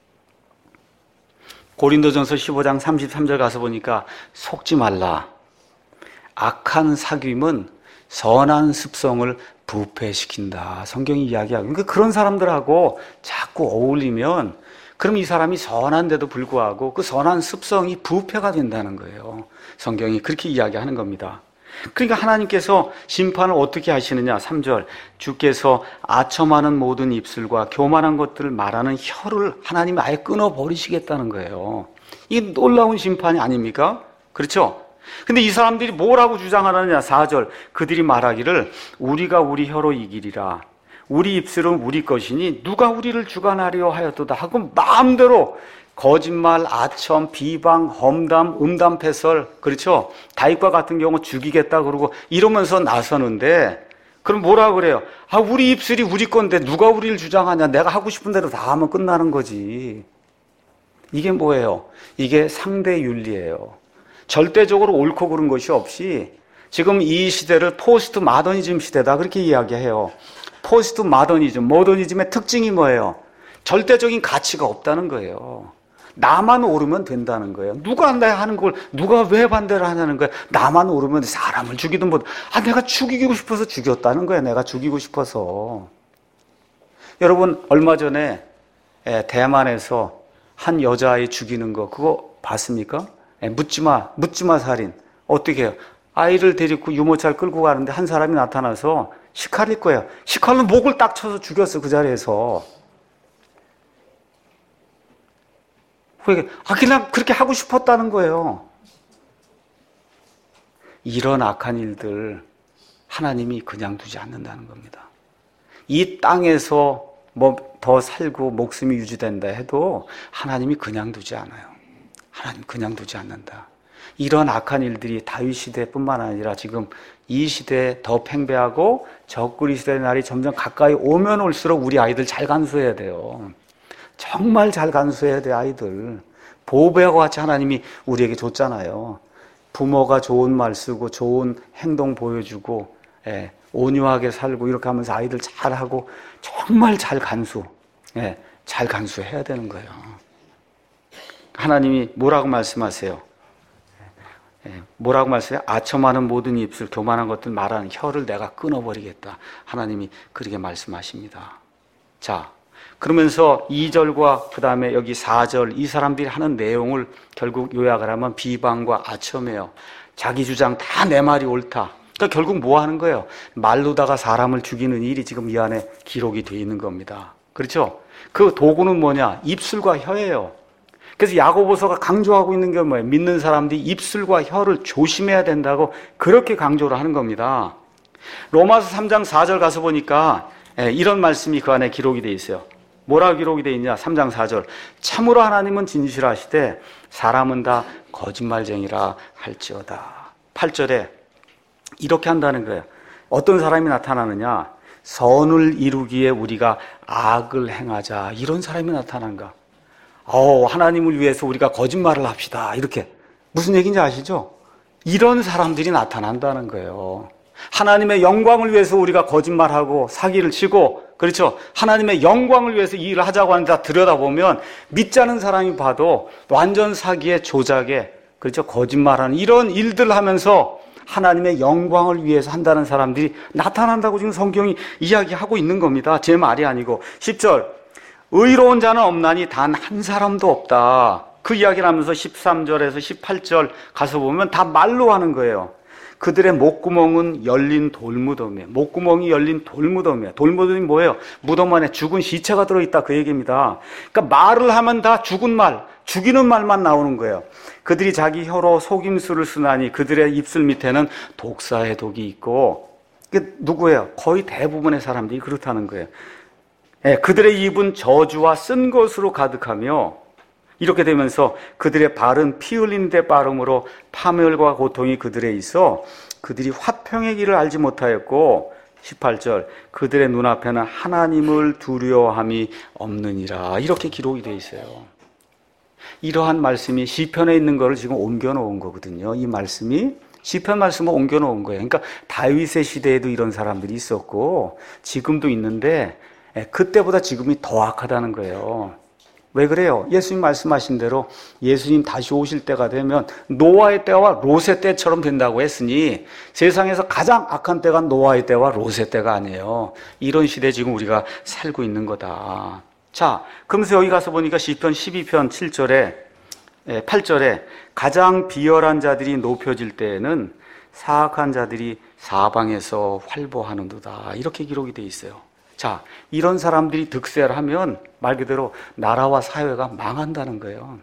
고린도전서 15장 33절 가서 보니까 속지 말라. 악한 사귐은 선한 습성을 부패시킨다. 성경이 이야기하고. 그러니까 그런 사람들하고 자꾸 어울리면 그럼 이 사람이 선한데도 불구하고 그 선한 습성이 부패가 된다는 거예요. 성경이 그렇게 이야기하는 겁니다. 그러니까 하나님께서 심판을 어떻게 하시느냐? 3절. 주께서 아첨하는 모든 입술과 교만한 것들을 말하는 혀를 하나님이 아예 끊어버리시겠다는 거예요. 이게 놀라운 심판이 아닙니까? 그렇죠? 근데 이 사람들이 뭐라고 주장하느냐? 4절. 그들이 말하기를 우리가 우리 혀로 이기리라. 우리 입술은 우리 것이니 누가 우리를 주관하려 하였도다 하고 마음대로 거짓말, 아첨, 비방, 험담, 음담패설, 그렇죠? 다윗과 같은 경우 죽이겠다 그러고 이러면서 나서는데 그럼 뭐라고 그래요? 우리 입술이 우리 건데 누가 우리를 주장하냐? 내가 하고 싶은 대로 다 하면 끝나는 거지. 이게 뭐예요? 이게 상대 윤리예요. 절대적으로 옳고 그른 것이 없이 지금 이 시대를 포스트 마더니즘 시대다 그렇게 이야기해요. 포스트 마더니즘, 모더니즘의 특징이 뭐예요? 절대적인 가치가 없다는 거예요. 나만 오르면 된다는 거예요. 누가 하는 걸 누가 왜 반대를 하냐는 거예요. 나만 오르면 사람을 죽이든 뭐 내가 죽이고 싶어서 죽였다는 거예요. 내가 죽이고 싶어서. 여러분 얼마 전에 대만에서 한 여자아이 죽이는 거 그거 봤습니까? 묻지마 살인. 어떻게 해요? 아이를 데리고 유모차를 끌고 가는데 한 사람이 나타나서 식칼일 거예요. 식칼로 목을 딱 쳐서 죽였어 그 자리에서. 그냥 그렇게 하고 싶었다는 거예요. 이런 악한 일들 하나님이 그냥 두지 않는다는 겁니다. 이 땅에서 뭐 더 살고 목숨이 유지된다 해도 하나님이 그냥 두지 않아요. 하나님 그냥 두지 않는다. 이런 악한 일들이 다윗 시대뿐만 아니라 지금 이 시대에 더 팽배하고 적그리 시대의 날이 점점 가까이 오면 올수록 우리 아이들 잘 간수해야 돼요. 정말 잘 간수해야 돼 아이들. 보배하고 같이 하나님이 우리에게 줬잖아요. 부모가 좋은 말 쓰고 좋은 행동 보여주고 온유하게 살고 이렇게 하면서 아이들 잘하고 정말 잘 간수해야 되는 거예요. 하나님이 뭐라고 말씀하세요? 뭐라고 말씀해요? 아첨하는 모든 입술, 교만한 것들 말하는 혀를 내가 끊어버리겠다. 하나님이 그렇게 말씀하십니다. 자, 그러면서 2절과 그 다음에 여기 4절 이 사람들이 하는 내용을 결국 요약을 하면 비방과 아첨이에요. 자기 주장 다 내 말이 옳다. 그러니까 결국 뭐 하는 거예요? 말로다가 사람을 죽이는 일이 지금 이 안에 기록이 되어 있는 겁니다. 그렇죠? 그 도구는 뭐냐? 입술과 혀예요. 그래서 야고보서가 강조하고 있는 게 뭐예요? 믿는 사람들이 입술과 혀를 조심해야 된다고 그렇게 강조를 하는 겁니다. 로마서 3장 4절 가서 보니까 이런 말씀이 그 안에 기록이 되어 있어요. 뭐라 기록이 되어 있냐? 3장 4절. 참으로 하나님은 진실하시되 사람은 다 거짓말쟁이라 할지어다. 8절에 이렇게 한다는 거예요. 어떤 사람이 나타나느냐? 선을 이루기에 우리가 악을 행하자. 이런 사람이 나타난가? 하나님을 위해서 우리가 거짓말을 합시다. 이렇게. 무슨 얘기인지 아시죠? 이런 사람들이 나타난다는 거예요. 하나님의 영광을 위해서 우리가 거짓말하고 사기를 치고, 그렇죠? 하나님의 영광을 위해서 이 일을 하자고 하는데 다 들여다보면 믿지 않은 사람이 봐도 완전 사기에 조작에, 그렇죠? 거짓말하는 이런 일들 하면서 하나님의 영광을 위해서 한다는 사람들이 나타난다고 지금 성경이 이야기하고 있는 겁니다. 제 말이 아니고. 10절. 의로운 자는 없나니 단 한 사람도 없다. 그 이야기를 하면서 13절에서 18절 가서 보면 다 말로 하는 거예요. 그들의 목구멍은 열린 돌무덤이에요. 목구멍이 열린 돌무덤이에요. 돌무덤이 뭐예요? 무덤 안에 죽은 시체가 들어있다 그 얘기입니다. 그러니까 말을 하면 다 죽은 말, 죽이는 말만 나오는 거예요. 그들이 자기 혀로 속임수를 쓰나니 그들의 입술 밑에는 독사의 독이 있고, 이게 누구예요? 거의 대부분의 사람들이 그렇다는 거예요. 그들의 입은 저주와 쓴 것으로 가득하며, 이렇게 되면서 그들의 발은 피 흘린 데 빠름으로 파멸과 고통이 그들에 있어 그들이 화평의 길을 알지 못하였고, 18절 그들의 눈앞에는 하나님을 두려워함이 없느니라. 이렇게 기록이 되어 있어요. 이러한 말씀이 시편에 있는 거를 지금 옮겨놓은 거거든요. 이 말씀이 시편 말씀을 옮겨놓은 거예요. 그러니까 다윗의 시대에도 이런 사람들이 있었고 지금도 있는데 그때보다 지금이 더 악하다는 거예요. 왜 그래요? 예수님 말씀하신 대로 예수님 다시 오실 때가 되면 노아의 때와 롯의 때처럼 된다고 했으니 세상에서 가장 악한 때가 노아의 때와 롯의 때가 아니에요. 이런 시대에 지금 우리가 살고 있는 거다. 자, 그러면서 여기 가서 보니까 시편 12편 8절에 가장 비열한 자들이 높여질 때에는 사악한 자들이 사방에서 활보하는도다. 이렇게 기록이 되어 있어요. 자, 이런 사람들이 득세를 하면 말 그대로 나라와 사회가 망한다는 거예요.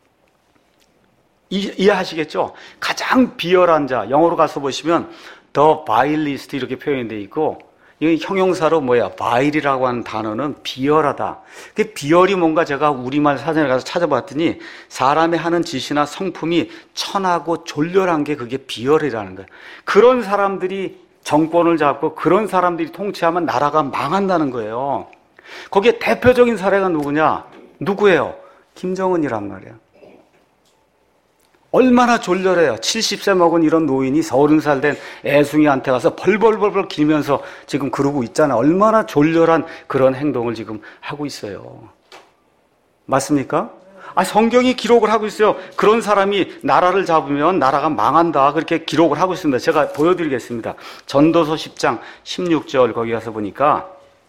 이해하시겠죠? 가장 비열한 자, 영어로 가서 보시면 the vilest 이렇게 표현되어 있고, 이 형용사로 vile이라고 하는 단어는 비열하다. 그 비열이 뭔가 제가 우리말 사전에 가서 찾아봤더니 사람이 하는 짓이나 성품이 천하고 졸렬한 게 그게 비열이라는 거예요. 그런 사람들이 정권을 잡고 그런 사람들이 통치하면 나라가 망한다는 거예요. 거기에 대표적인 사례가 누구냐? 누구예요? 김정은이란 말이에요. 얼마나 졸렬해요. 70세 먹은 이런 노인이 30살 된 애숭이한테 가서 벌벌벌벌 기면서 지금 그러고 있잖아요. 얼마나 졸렬한 그런 행동을 지금 하고 있어요. 맞습니까? 성경이 기록을 하고 있어요. 그런 사람이 나라를 잡으면 나라가 망한다. 그렇게 기록을 하고 있습니다. 제가 보여드리겠습니다. 전도서 10장 16절 거기 가서 보니까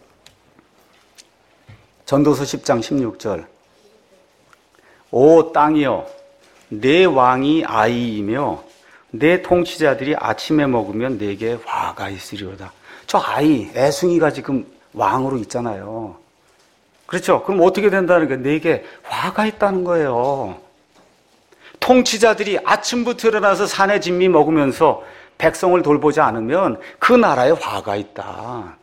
전도서 10장 16절 오 땅이여 내 왕이 아이이며 내 통치자들이 아침에 먹으면 내게 화가 있으리로다. 저 아이 애숭이가 지금 왕으로 있잖아요. 그렇죠? 그럼 어떻게 된다는 거예요? 내게 화가 있다는 거예요. 통치자들이 아침부터 일어나서 산의 진미 먹으면서 백성을 돌보지 않으면 그 나라에 화가 있다.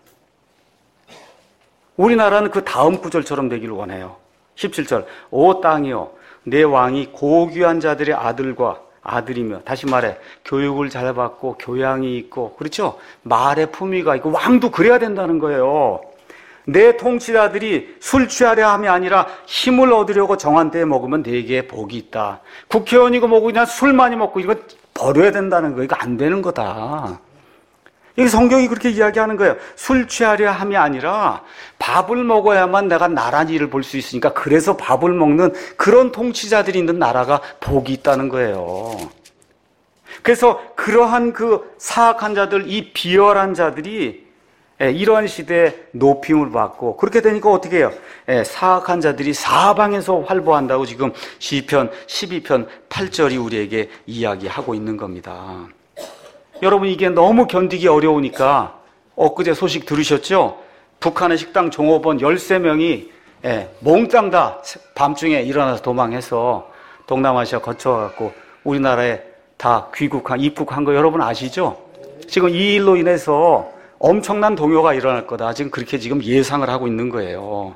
우리나라는 그 다음 구절처럼 되기를 원해요. 17절 오 땅이여 내 왕이 고귀한 자들의 아들과 아들이며, 다시 말해 교육을 잘 받고 교양이 있고, 그렇죠? 말의 품위가 있고, 왕도 그래야 된다는 거예요. 내 통치자들이 술 취하려 함이 아니라 힘을 얻으려고 정한 때에 먹으면 내게 복이 있다. 국회의원이고 뭐고 그냥 술 많이 먹고 이거 버려야 된다는 거. 이거 안 되는 거다. 이게 성경이 그렇게 이야기하는 거예요. 술 취하려 함이 아니라 밥을 먹어야만 내가 나란 일을 볼 수 있으니까, 그래서 밥을 먹는 그런 통치자들이 있는 나라가 복이 있다는 거예요. 그래서 그러한 그 사악한 자들, 이 비열한 자들이 이러한 시대에 높임을 받고, 그렇게 되니까 어떻게 해요? 사악한 자들이 사방에서 활보한다고 지금 시편 12편 8절이 우리에게 이야기하고 있는 겁니다. 여러분, 이게 너무 견디기 어려우니까 엊그제 소식 들으셨죠? 북한의 식당 종업원 13명이 몽땅 다 밤중에 일어나서 도망해서 동남아시아 거쳐갖고 우리나라에 다 입국한 거 여러분 아시죠? 지금 이 일로 인해서 엄청난 동요가 일어날 거다. 지금 그렇게 지금 예상을 하고 있는 거예요.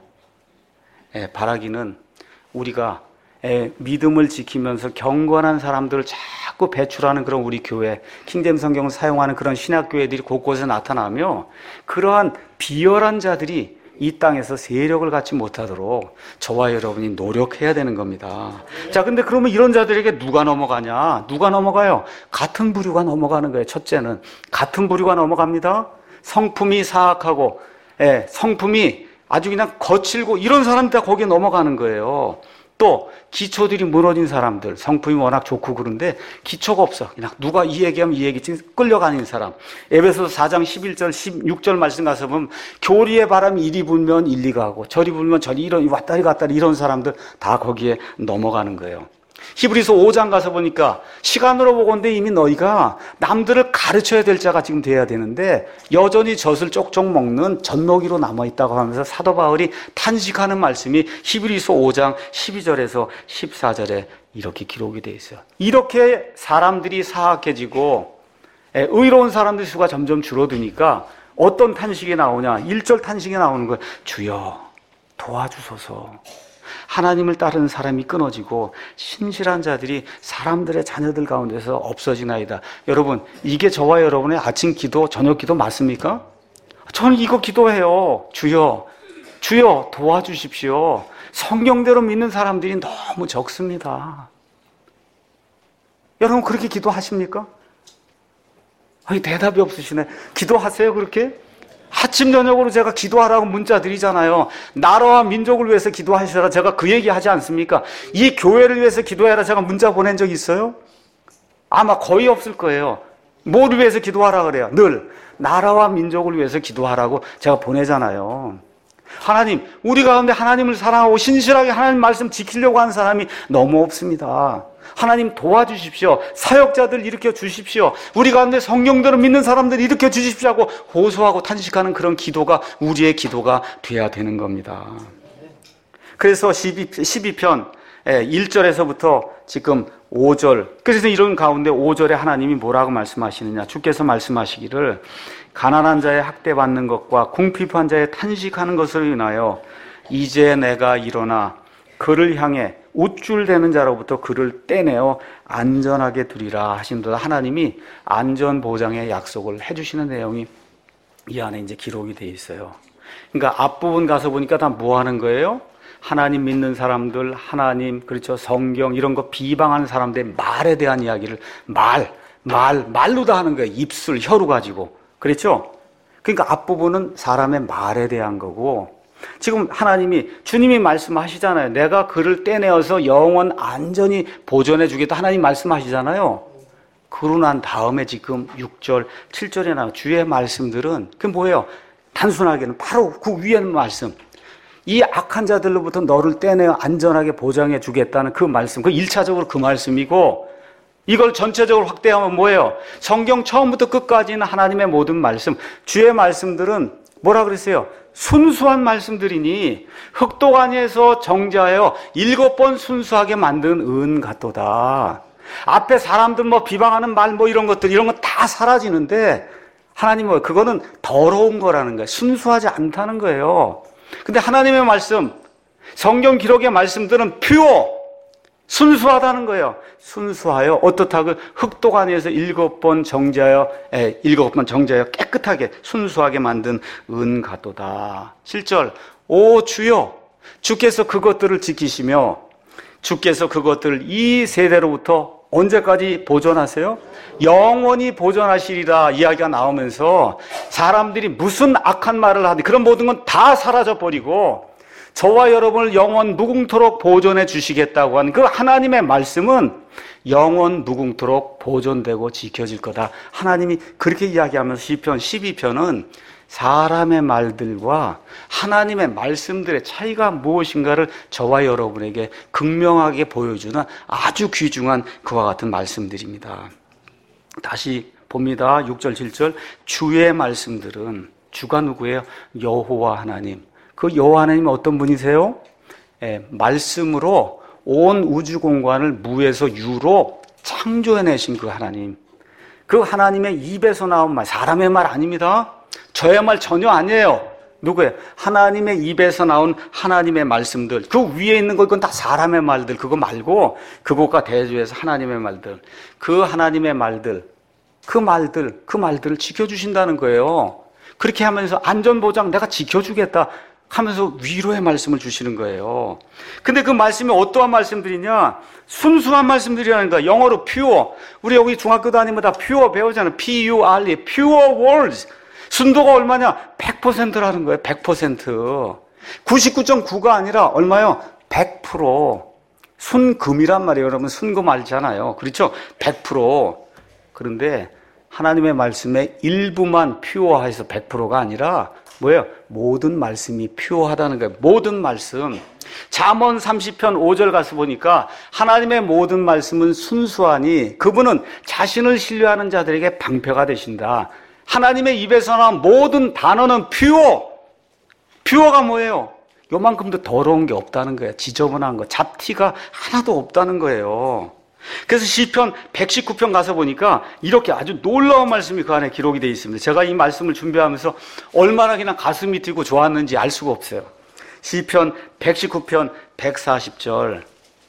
바라기는 우리가 믿음을 지키면서 경건한 사람들을 자꾸 배출하는 그런 우리 교회, 킹잼 성경을 사용하는 그런 신학교회들이 곳곳에 나타나며, 그러한 비열한 자들이 이 땅에서 세력을 갖지 못하도록 저와 여러분이 노력해야 되는 겁니다. 자, 근데 그러면 이런 자들에게 누가 넘어가냐? 누가 넘어가요? 같은 부류가 넘어가는 거예요. 첫째는 같은 부류가 넘어갑니다. 성품이 사악하고 성품이 아주 그냥 거칠고 이런 사람들 다 거기에 넘어가는 거예요. 또 기초들이 무너진 사람들, 성품이 워낙 좋고 그런데 기초가 없어. 그냥 누가 이 얘기하면 이 얘기 끌려가는 사람. 에베소서 4장 11절 16절 말씀 가서 보면 교리의 바람이 이리 불면 이리 가고 저리 불면 저리, 이런 왔다리 갔다리 이런 사람들 다 거기에 넘어가는 거예요. 히브리서 5장 가서 보니까 시간으로 보건대 이미 너희가 남들을 가르쳐야 될 자가 지금 돼야 되는데 여전히 젖을 쪽쪽 먹는 젖먹이로 남아있다고 하면서 사도 바울이 탄식하는 말씀이 히브리서 5장 12절에서 14절에 이렇게 기록이 되어 있어요. 이렇게 사람들이 사악해지고 의로운 사람들 수가 점점 줄어드니까 어떤 탄식이 나오냐? 1절 탄식이 나오는 거예요. 주여 도와주소서. 하나님을 따르는 사람이 끊어지고 신실한 자들이 사람들의 자녀들 가운데서 없어지나이다. 여러분, 이게 저와 여러분의 아침 기도, 저녁 기도 맞습니까? 저는 이거 기도해요. 주여 도와주십시오. 성경대로 믿는 사람들이 너무 적습니다. 여러분, 그렇게 기도하십니까? 대답이 없으시네. 기도하세요, 그렇게? 아침 저녁으로 제가 기도하라고 문자 드리잖아요. 나라와 민족을 위해서 기도하시라 제가 그 얘기 하지 않습니까? 이 교회를 위해서 기도해라 제가 문자 보낸 적 있어요? 아마 거의 없을 거예요. 뭐를 위해서 기도하라 그래요? 늘 나라와 민족을 위해서 기도하라고 제가 보내잖아요. 하나님, 우리 가운데 하나님을 사랑하고 신실하게 하나님 말씀 지키려고 하는 사람이 너무 없습니다. 하나님 도와주십시오. 사역자들 일으켜 주십시오. 우리 가운데 성경대로 믿는 사람들 일으켜 주십시오 하고 호소하고 탄식하는 그런 기도가 우리의 기도가 돼야 되는 겁니다. 그래서 12편 1절에서부터 지금 5절, 그래서 이런 가운데 5절에 하나님이 뭐라고 말씀하시느냐? 주께서 말씀하시기를 가난한 자의 학대받는 것과 궁핍한 자의 탄식하는 것을 인하여 이제 내가 일어나 그를 향해 우쭐대는 자로부터 그를 떼내어 안전하게 두리라 하신도다. 하나님이 안전보장의 약속을 해주시는 내용이 이 안에 이제 기록이 되어 있어요. 그러니까 앞부분 가서 보니까 다 뭐 하는 거예요? 하나님 믿는 사람들, 하나님, 그렇죠, 성경 이런 거 비방하는 사람들의 말에 대한 이야기를 말로 다 하는 거예요. 입술, 혀로 가지고. 그렇죠? 그러니까 앞부분은 사람의 말에 대한 거고, 지금 주님이 말씀하시잖아요. 내가 그를 떼내어서 영원 안전히 보존해 주겠다. 하나님 말씀하시잖아요. 그러고 난 다음에 지금 6절, 7절에 나온 주의 말씀들은 그게 뭐예요? 단순하게는 바로 그 위에는 말씀. 이 악한 자들로부터 너를 떼내어 안전하게 보장해 주겠다는 그 말씀. 그 1차적으로 그 말씀이고, 이걸 전체적으로 확대하면 뭐예요? 성경 처음부터 끝까지는 하나님의 모든 말씀, 주의 말씀들은 뭐라 그랬어요? 순수한 말씀들이니 흑독안에서 정자하여 7번 순수하게 만든 은 같도다. 앞에 사람들 비방하는 말 이런 거 다 사라지는데 하나님은 그거는 더러운 거라는 거예요. 순수하지 않다는 거예요. 근데 하나님의 말씀, 성경 기록의 말씀들은 순수하다는 거예요. 순수하여 어떻다고 흑독안에서 7번 정자하여 깨끗하게 순수하게 만든 은 같도다. 7절, 오 주여, 주께서 그것들을 지키시며 주께서 그것들을 이 세대로부터 언제까지 보존하세요? 영원히 보존하시리라 이야기가 나오면서 사람들이 무슨 악한 말을 하든 그런 모든 건 다 사라져 버리고 저와 여러분을 영원 무궁토록 보존해 주시겠다고 하는 그 하나님의 말씀은 영원 무궁토록 보존되고 지켜질 거다. 하나님이 그렇게 이야기하면서 시편 12편은 사람의 말들과 하나님의 말씀들의 차이가 무엇인가를 저와 여러분에게 극명하게 보여주는 아주 귀중한 그와 같은 말씀들입니다. 다시 봅니다. 6절, 7절. 주의 말씀들은, 주가 누구예요? 여호와 하나님. 그 여호와 하나님은 어떤 분이세요? 말씀으로 온 우주 공간을 무에서 유로 창조해내신 그 하나님. 그 하나님의 입에서 나온 말, 사람의 말 아닙니다. 저의 말 전혀 아니에요. 누구예요? 하나님의 입에서 나온 하나님의 말씀들. 그 위에 있는 거 이건 다 사람의 말들. 그거 말고 그것과 대조해서 하나님의 말들. 그 하나님의 말들, 그 말들을 지켜주신다는 거예요. 그렇게 하면서 안전보장 내가 지켜주겠다 하면서 위로의 말씀을 주시는 거예요. 근데 그 말씀이 어떠한 말씀들이냐? 순수한 말씀들이라는 거야. 영어로 pure. 우리 여기 중학교 다니면 다 pure 배우잖아요. P-U-R-E. pure words. 순도가 얼마냐? 100%라는 거예요. 100%. 99.9가 아니라 얼마요? 100%. 순금이란 말이에요. 여러분 순금 알잖아요. 그렇죠? 100%. 그런데 하나님의 말씀의 일부만 퓨어해서 100%가 아니라 뭐예요? 모든 말씀이 퓨어하다는 거예요. 모든 말씀. 잠언 30편 5절 가서 보니까 하나님의 모든 말씀은 순수하니 그분은 자신을 신뢰하는 자들에게 방패가 되신다. 하나님의 입에서 나온 모든 단어는 퓨어가 뭐예요? 요만큼도 더러운 게 없다는 거예요. 지저분한 거, 잡티가 하나도 없다는 거예요. 그래서 시편 119편 가서 보니까 이렇게 아주 놀라운 말씀이 그 안에 기록이 되어 있습니다. 제가 이 말씀을 준비하면서 얼마나 그냥 가슴이 뛰고 좋았는지 알 수가 없어요. 시편 119편 140절.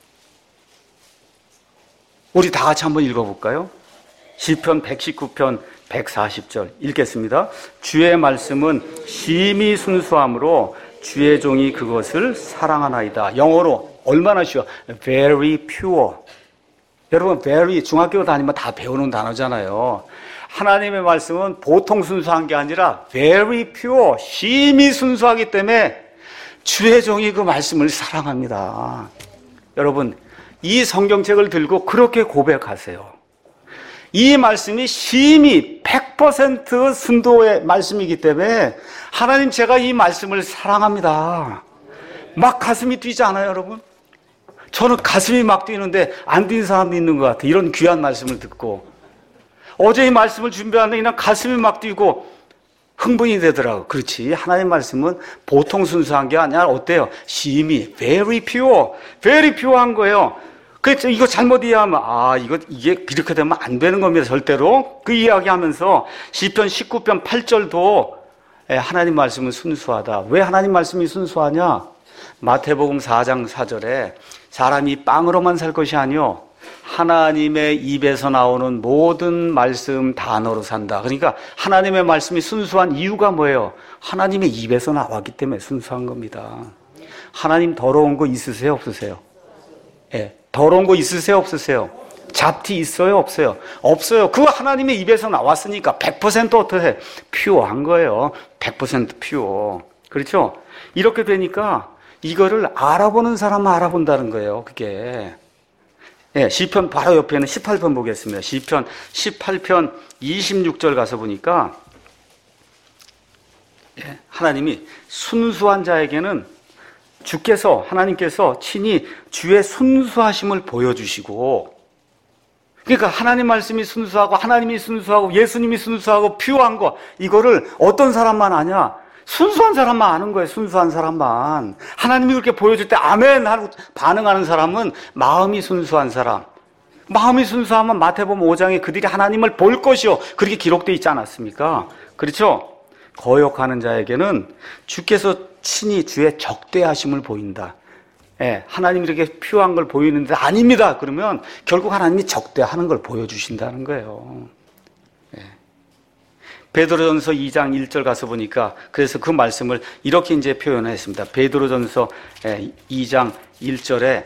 우리 다 같이 한번 읽어볼까요? 시편 119편 140절 읽겠습니다. 주의 말씀은 심히 순수함으로 주의 종이 그것을 사랑하나이다. 영어로 얼마나 쉬워? Very pure. 여러분, very 중학교 다니면 다 배우는 단어잖아요. 하나님의 말씀은 보통 순수한 게 아니라 very pure, 심히 순수하기 때문에 주의 종이 그 말씀을 사랑합니다. 여러분, 이 성경책을 들고 그렇게 고백하세요. 이 말씀이 심히 100% 순도의 말씀이기 때문에 하나님 제가 이 말씀을 사랑합니다. 막 가슴이 뛰지 않아요, 여러분? 저는 가슴이 막 뛰는데 안 뛰는 사람도 있는 것 같아요. 이런 귀한 말씀을 듣고. 어제 이 말씀을 준비하는데 그냥 가슴이 막 뛰고 흥분이 되더라고요. 그렇지. 하나님의 말씀은 보통 순수한 게 아니라 어때요? 심히, very pure한 거예요. 그래서 이거 잘못 이해하면 이게 이렇게 되면 안 되는 겁니다. 절대로. 그 이야기하면서 시편 19편 8절도 하나님 말씀은 순수하다. 왜 하나님 말씀이 순수하냐? 마태복음 4장 4절에 사람이 빵으로만 살 것이 아니요 하나님의 입에서 나오는 모든 말씀 단어로 산다. 그러니까 하나님의 말씀이 순수한 이유가 뭐예요? 하나님의 입에서 나왔기 때문에 순수한 겁니다. 하나님 더러운 거 있으세요, 없으세요? 예, 더러운 거 있으세요, 없으세요? 잡티 있어요, 없어요? 없어요. 그거 하나님의 입에서 나왔으니까 100% 어떻게 퓨어한 거예요. 100% 퓨어. 그렇죠? 이렇게 되니까 이거를 알아보는 사람만 알아본다는 거예요, 그게. 예, 시편 바로 옆에는 18편 보겠습니다. 시편 18편 26절 가서 보니까 예, 하나님이 순수한 자에게는 주께서 하나님께서 친히 주의 순수하심을 보여주시고, 그러니까 하나님 말씀이 순수하고 하나님이 순수하고 예수님이 순수하고 퓨어한 거, 이거를 어떤 사람만 아냐? 순수한 사람만 아는 거예요. 순수한 사람만. 하나님이 그렇게 보여줄 때 아멘 하고 반응하는 사람은 마음이 순수한 사람. 마음이 순수하면 마태복음 5장에 그들이 하나님을 볼 것이요, 그렇게 기록되어 있지 않았습니까? 그렇죠? 거역하는 자에게는 주께서 친히 주의 적대하심을 보인다. 예, 하나님이 이렇게 퓨어한 걸 보이는데 아닙니다. 그러면 결국 하나님이 적대하는 걸 보여주신다는 거예요. 예. 베드로전서 2장 1절 가서 보니까 그래서 그 말씀을 이렇게 이제 표현했습니다. 베드로전서 2장 1절에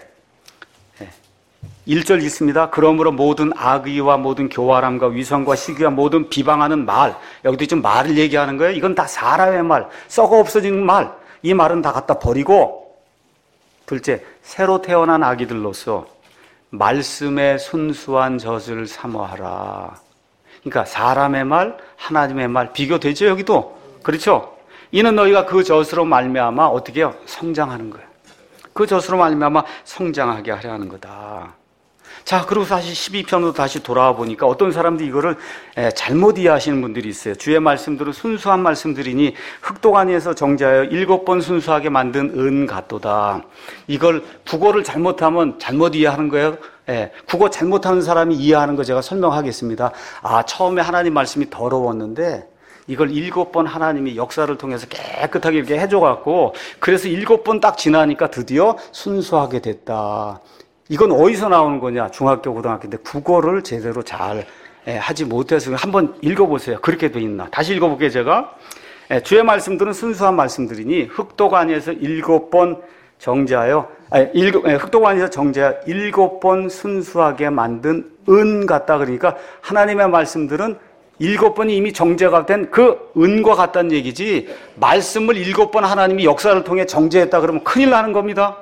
1절 있습니다. 그러므로 모든 악의와 모든 교활함과 위선과 시기와 모든 비방하는 말, 여기도 좀 말을 얘기하는 거예요. 이건 다 사람의 말, 썩어 없어진 말, 이 말은 다 갖다 버리고, 둘째, 새로 태어난 아기들로서 말씀의 순수한 젖을 사모하라. 그러니까 사람의 말, 하나님의 말 비교되죠, 여기도. 그렇죠? 이는 너희가 그 젖으로 말미암아 어떻게 해요? 성장하는 거예요. 그 젖으로 말미암아 성장하게 하려 하는 거다. 자, 그리고 다시 12편으로 다시 돌아와 보니까 어떤 사람들이 이거를 잘못 이해하시는 분들이 있어요. 주의 말씀들은 순수한 말씀들이니 흑독안에서 정죄하여 7번 순수하게 만든 은 같도다. 이걸 국어를 잘못하면 잘못 이해하는 거예요. 국어 잘못하는 사람이 이해하는 거 제가 설명하겠습니다. 아, 처음에 하나님 말씀이 더러웠는데 이걸 7번 하나님이 역사를 통해서 깨끗하게 이렇게 해줘갖고, 그래서 7번 딱 지나니까 드디어 순수하게 됐다. 이건 어디서 나오는 거냐? 중학교, 고등학교인데 국어를 제대로 잘 하지 못해서 한번 읽어보세요. 그렇게 돼 있나? 다시 읽어볼게요, 제가. 주의 말씀들은 순수한 말씀들이니 흑독안에서 7번 정죄하여, 흑독안에서 정죄하여 7번 순수하게 만든 은 같다. 그러니까 하나님의 말씀들은 7번이 이미 정죄가 된 그 은과 같다는 얘기지, 말씀을 7번 하나님이 역사를 통해 정죄했다 그러면 큰일 나는 겁니다.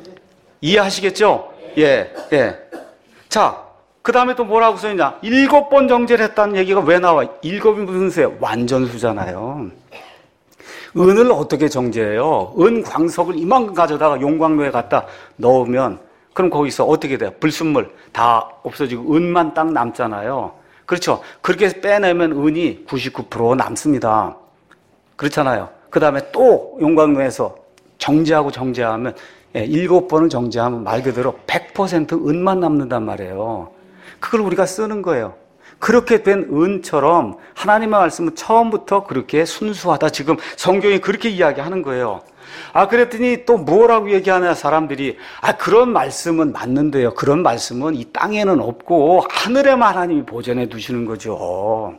이해하시겠죠? 예. 자, 그 다음에 또 뭐라고 써있냐? 7번 정죄를 했다는 얘기가 왜 나와? 7이 무슨 수예요? 완전수잖아요. 은을 어떻게 정죄해요? 은 광석을 이만큼 가져다가 용광로에 갖다 넣으면, 그럼 거기서 어떻게 돼요? 불순물 다 없어지고 은만 딱 남잖아요. 그렇죠? 그렇게 빼내면 은이 99% 남습니다. 그렇잖아요. 그 다음에 또 용광로에서 정죄하면 7번을 정죄하면 말 그대로 100% 은만 남는단 말이에요. 그걸 우리가 쓰는 거예요. 그렇게 된 은처럼 하나님의 말씀은 처음부터 그렇게 순수하다. 지금 성경이 그렇게 이야기하는 거예요. 아, 그랬더니 또 뭐라고 얘기하냐, 사람들이. 아, 그런 말씀은 맞는데요. 그런 말씀은 이 땅에는 없고 하늘에만 하나님이 보존해 두시는 거죠.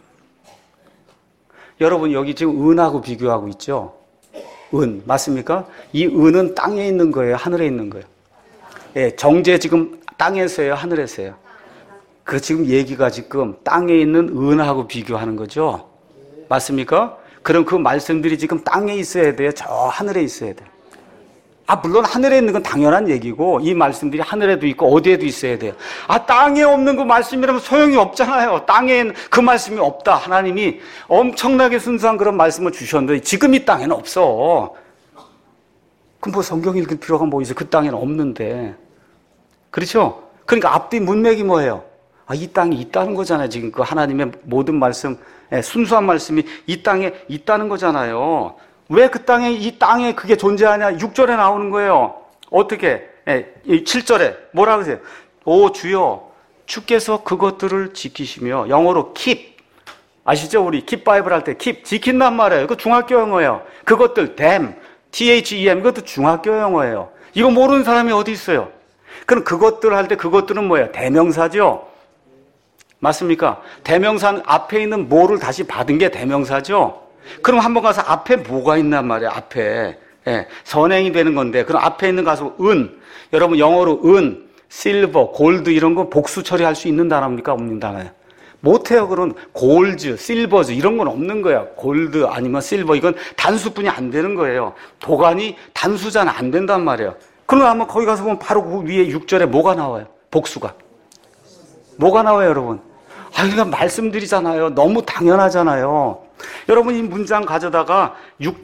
여러분, 여기 지금 은하고 비교하고 있죠? 은, 맞습니까? 이 은은 땅에 있는 거예요? 하늘에 있는 거예요? 예, 정죄 지금 땅에서예요? 하늘에서요? 그 지금 얘기가 지금 땅에 있는 은하고 비교하는 거죠? 맞습니까? 그럼 그 말씀들이 지금 땅에 있어야 돼요? 저 하늘에 있어야 돼요? 아, 물론 하늘에 있는 건 당연한 얘기고, 이 말씀들이 하늘에도 있고 어디에도 있어야 돼요. 아, 땅에 없는 그 말씀이라면 소용이 없잖아요. 땅에 그 말씀이 없다. 하나님이 엄청나게 순수한 그런 말씀을 주셨는데 지금 이 땅에는 없어. 그럼 뭐 성경 읽을 필요가 뭐 있어요? 그 땅에는 없는데. 그렇죠? 그러니까 앞뒤 문맥이 뭐예요? 아, 이 땅에 있다는 거잖아요. 지금 그 하나님의 모든 말씀, 순수한 말씀이 이 땅에 있다는 거잖아요. 왜 그 땅에, 이 땅에 그게 존재하냐? 6절에 나오는 거예요. 어떻게? 7절에 뭐라고 하세요? 오 주여, 주께서 그것들을 지키시며, 영어로 keep. 아시죠? 우리 keep 바이블 할 때 keep, 지킨단 말이에요. 그 중학교 영어예요. 그것들, them, them, 이것도 중학교 영어예요. 이거 모르는 사람이 어디 있어요? 그럼 그것들 할 때 그것들은 뭐예요? 대명사죠? 맞습니까? 대명사 앞에 있는 뭐를 다시 받은 게 대명사죠? 그럼 한번 가서 앞에 뭐가 있단 말이에요, 앞에. 예, 선행이 되는 건데, 그럼 앞에 있는 가수 여러분 영어로 실버, 골드 이런 거 복수 처리할 수 있는 단어입니까? 없는 단어예요. 못해요. 그런 골즈, 실버즈 이런 건 없는 거야. 골드 아니면 실버 이건 단수뿐이 안 되는 거예요. 도관이 단수자는 안 된단 말이에요. 그러면 거기 가서 보면 바로 그 위에 6절에 뭐가 나와요? 복수가. 뭐가 나와요, 여러분? 그러니까 말씀드리잖아요. 너무 당연하잖아요. 여러분 이 문장 가져다가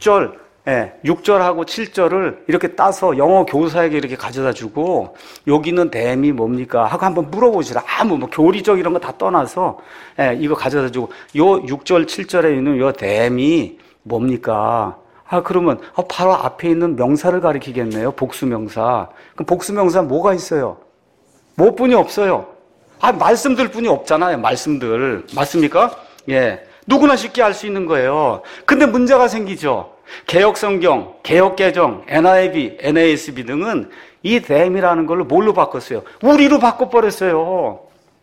6절하고 7절을 이렇게 따서 영어 교사에게 이렇게 가져다 주고 여기는 댐이 뭡니까? 하고 한번 물어보시라. 뭐 교리적 이런 거 다 떠나서 이거 가져다 주고 요 6절, 7절에 있는 요 댐이 뭡니까? 그러면 바로 앞에 있는 명사를 가리키겠네요. 복수명사. 그럼 복수명사 뭐가 있어요? 뭐뿐이 없어요. 말씀들 뿐이 없잖아요. 말씀들. 맞습니까? 예. 누구나 쉽게 알 수 있는 거예요. 근데 문제가 생기죠. 개혁성경, 개혁개정, NIV, NASB 등은 이 them이라는 걸로 뭘로 바꿨어요? 우리로 바꿔버렸어요.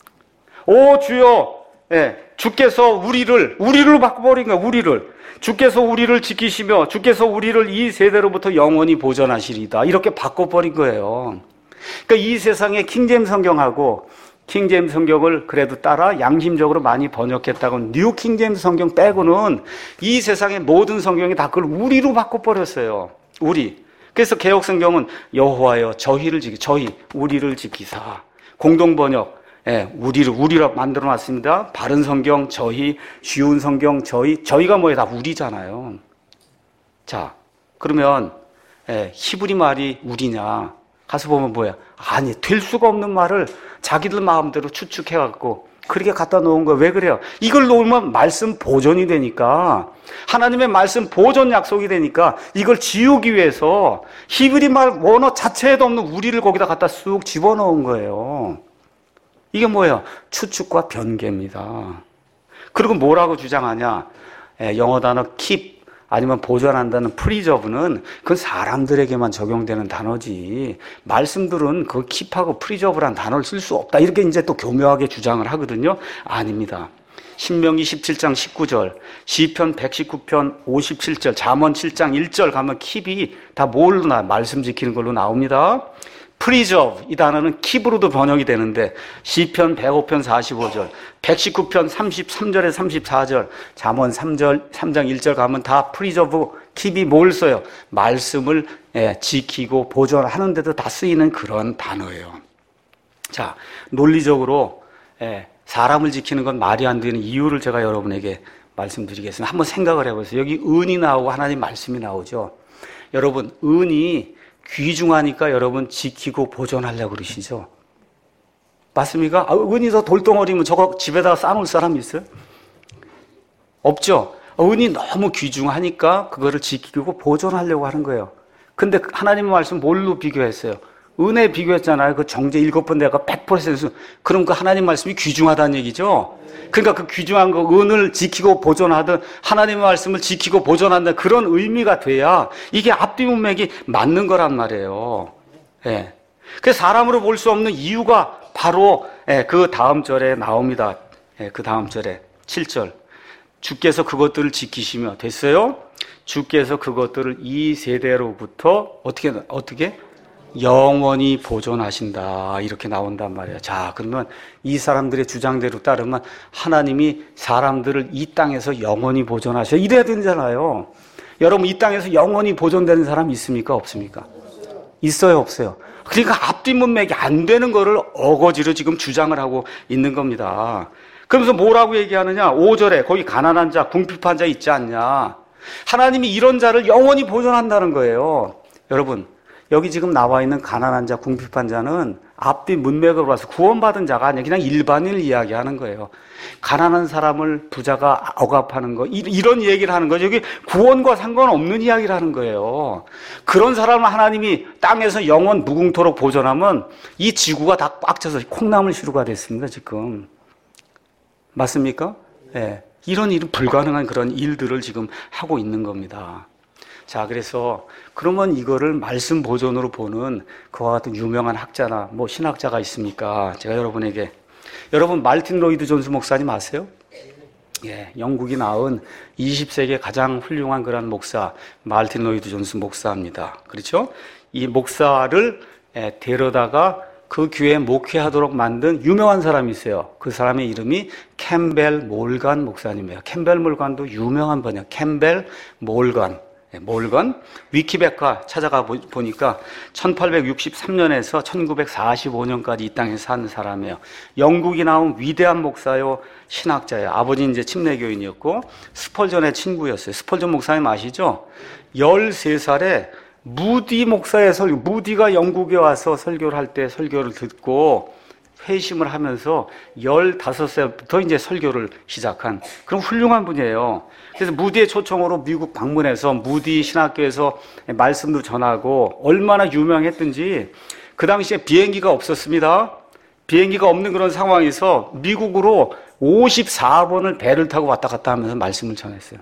오 주여, 주께서 우리로 바꿔버린 거예요. 우리를. 주께서 우리를 지키시며 주께서 우리를 이 세대로부터 영원히 보존하시리다. 이렇게 바꿔버린 거예요. 그러니까 이 세상의 킹제임스 성경하고 킹제임스 성경을 그래도 따라 양심적으로 많이 번역했다고 뉴 킹제임스 성경 빼고는 이 세상의 모든 성경이 다 그걸 우리로 바꿔버렸어요. 우리. 그래서 개혁 성경은 여호와여 우리를 지키사. 공동 번역 우리로 만들어놨습니다. 바른 성경 저희, 쉬운 성경 저희가 뭐예요? 다 우리잖아요. 자, 그러면 히브리 말이 우리냐? 가서 보면 뭐야? 아니, 될 수가 없는 말을 자기들 마음대로 추측해갖고 그렇게 갖다 놓은 거예요. 왜 그래요? 이걸 놓으면 말씀 보존이 되니까, 하나님의 말씀 보존 약속이 되니까 이걸 지우기 위해서 히브리 말 원어 자체에도 없는 우리를 거기다 갖다 쑥 집어넣은 거예요. 이게 뭐예요? 추측과 변개입니다. 그리고 뭐라고 주장하냐? 영어 단어 keep 아니면 보존한다는 preserve는 그건 사람들에게만 적용되는 단어지, 말씀들은 그 keep하고 preserve란 단어를 쓸 수 없다, 이렇게 이제 또 교묘하게 주장을 하거든요. 아닙니다. 신명기 17장 19절, 시편 119편 57절, 잠언 7장 1절 가면 keep이 다 뭘로 말씀 지키는 걸로 나옵니다. preserve 이 단어는 keep으로도 번역이 되는데 시편 105편 45절, 119편 33절에 34절, 잠언 3장 1절 가면 다 preserve, keep이 뭘 써요? 말씀을 지키고 보존하는 데도 다 쓰이는 그런 단어예요. 자, 논리적으로 사람을 지키는 건 말이 안 되는 이유를 제가 여러분에게 말씀드리겠습니다. 한번 생각을 해보세요. 여기 은이 나오고 하나님 말씀이 나오죠. 여러분, 은이 귀중하니까 여러분 지키고 보존하려고 그러시죠? 맞습니까? 은이 더 돌덩어리면 저거 집에다가 쌓아놓을 사람이 있어요? 없죠? 은이 너무 귀중하니까 그거를 지키고 보존하려고 하는 거예요. 근데 하나님의 말씀 뭘로 비교했어요? 은에 비교했잖아요. 그 정제 7번 내가 100% 그럼 그 하나님 말씀이 귀중하다는 얘기죠? 그러니까 그 귀중한 거 은을 지키고 보존하든 하나님의 말씀을 지키고 보존한다는 그런 의미가 돼야 이게 앞뒤 문맥이 맞는 거란 말이에요. 그래서 사람으로 볼 수 없는 이유가 바로 그 다음 절에 나옵니다. 그 다음 절에 7절. 주께서 그것들을 지키시며, 됐어요? 주께서 그것들을 이 세대로부터 어떻게? 영원히 보존하신다, 이렇게 나온단 말이에요. 자, 그러면 이 사람들의 주장대로 따르면 하나님이 사람들을 이 땅에서 영원히 보존하셔, 이래야 되잖아요. 여러분, 이 땅에서 영원히 보존되는 사람 있습니까? 없습니까? 있어요, 없어요? 그러니까 앞뒤 문맥이 안 되는 거를 어거지로 지금 주장을 하고 있는 겁니다. 그러면서 뭐라고 얘기하느냐? 5절에 거기 가난한 자, 궁핍한 자 있지 않냐? 하나님이 이런 자를 영원히 보존한다는 거예요. 여러분, 여기 지금 나와 있는 가난한 자, 궁핍한 자는 앞뒤 문맥으로 봐서 구원받은 자가 아니라 그냥 일반인을 이야기하는 거예요. 가난한 사람을 부자가 억압하는 거, 이런 얘기를 하는 거죠. 여기 구원과 상관없는 이야기를 하는 거예요. 그런 사람을 하나님이 땅에서 영원 무궁토록 보존하면 이 지구가 다 꽉 차서 콩나물 시루가 됐습니다, 지금. 맞습니까? 이런 일은 불가능한 그런 일들을 지금 하고 있는 겁니다. 자, 그래서 그러면 이거를 말씀 보존으로 보는 그와 같은 유명한 학자나 신학자가 있습니까? 제가 여러분 말틴 로이드 존스 목사님 아세요? 예, 영국이 낳은 20세기의 가장 훌륭한 그런 목사, 말틴 로이드 존스 목사입니다. 그렇죠? 이 목사를 데려다가 그 교회에 목회하도록 만든 유명한 사람이 있어요. 그 사람의 이름이 캠벨 몰간 목사님이에요. 캠벨 몰간도 유명한 번역, 캠벨 몰간. 몰건 위키백과 찾아가 보니까 1863년에서 1945년까지 이 땅에 산 사람이에요. 영국이 나온 위대한 목사요, 신학자예요. 아버지는 이제 침례교인이었고 스펄전의 친구였어요. 스펄전 목사님 아시죠? 13살에 무디 목사의 설교, 무디가 영국에 와서 설교를 할 때 설교를 듣고 회심을 하면서 15살부터 이제 설교를 시작한 그런 훌륭한 분이에요. 그래서 무디의 초청으로 미국 방문해서 무디 신학교에서 말씀도 전하고 얼마나 유명했든지 그 당시에 비행기가 없었습니다. 비행기가 없는 그런 상황에서 미국으로 54번을 배를 타고 왔다 갔다 하면서 말씀을 전했어요.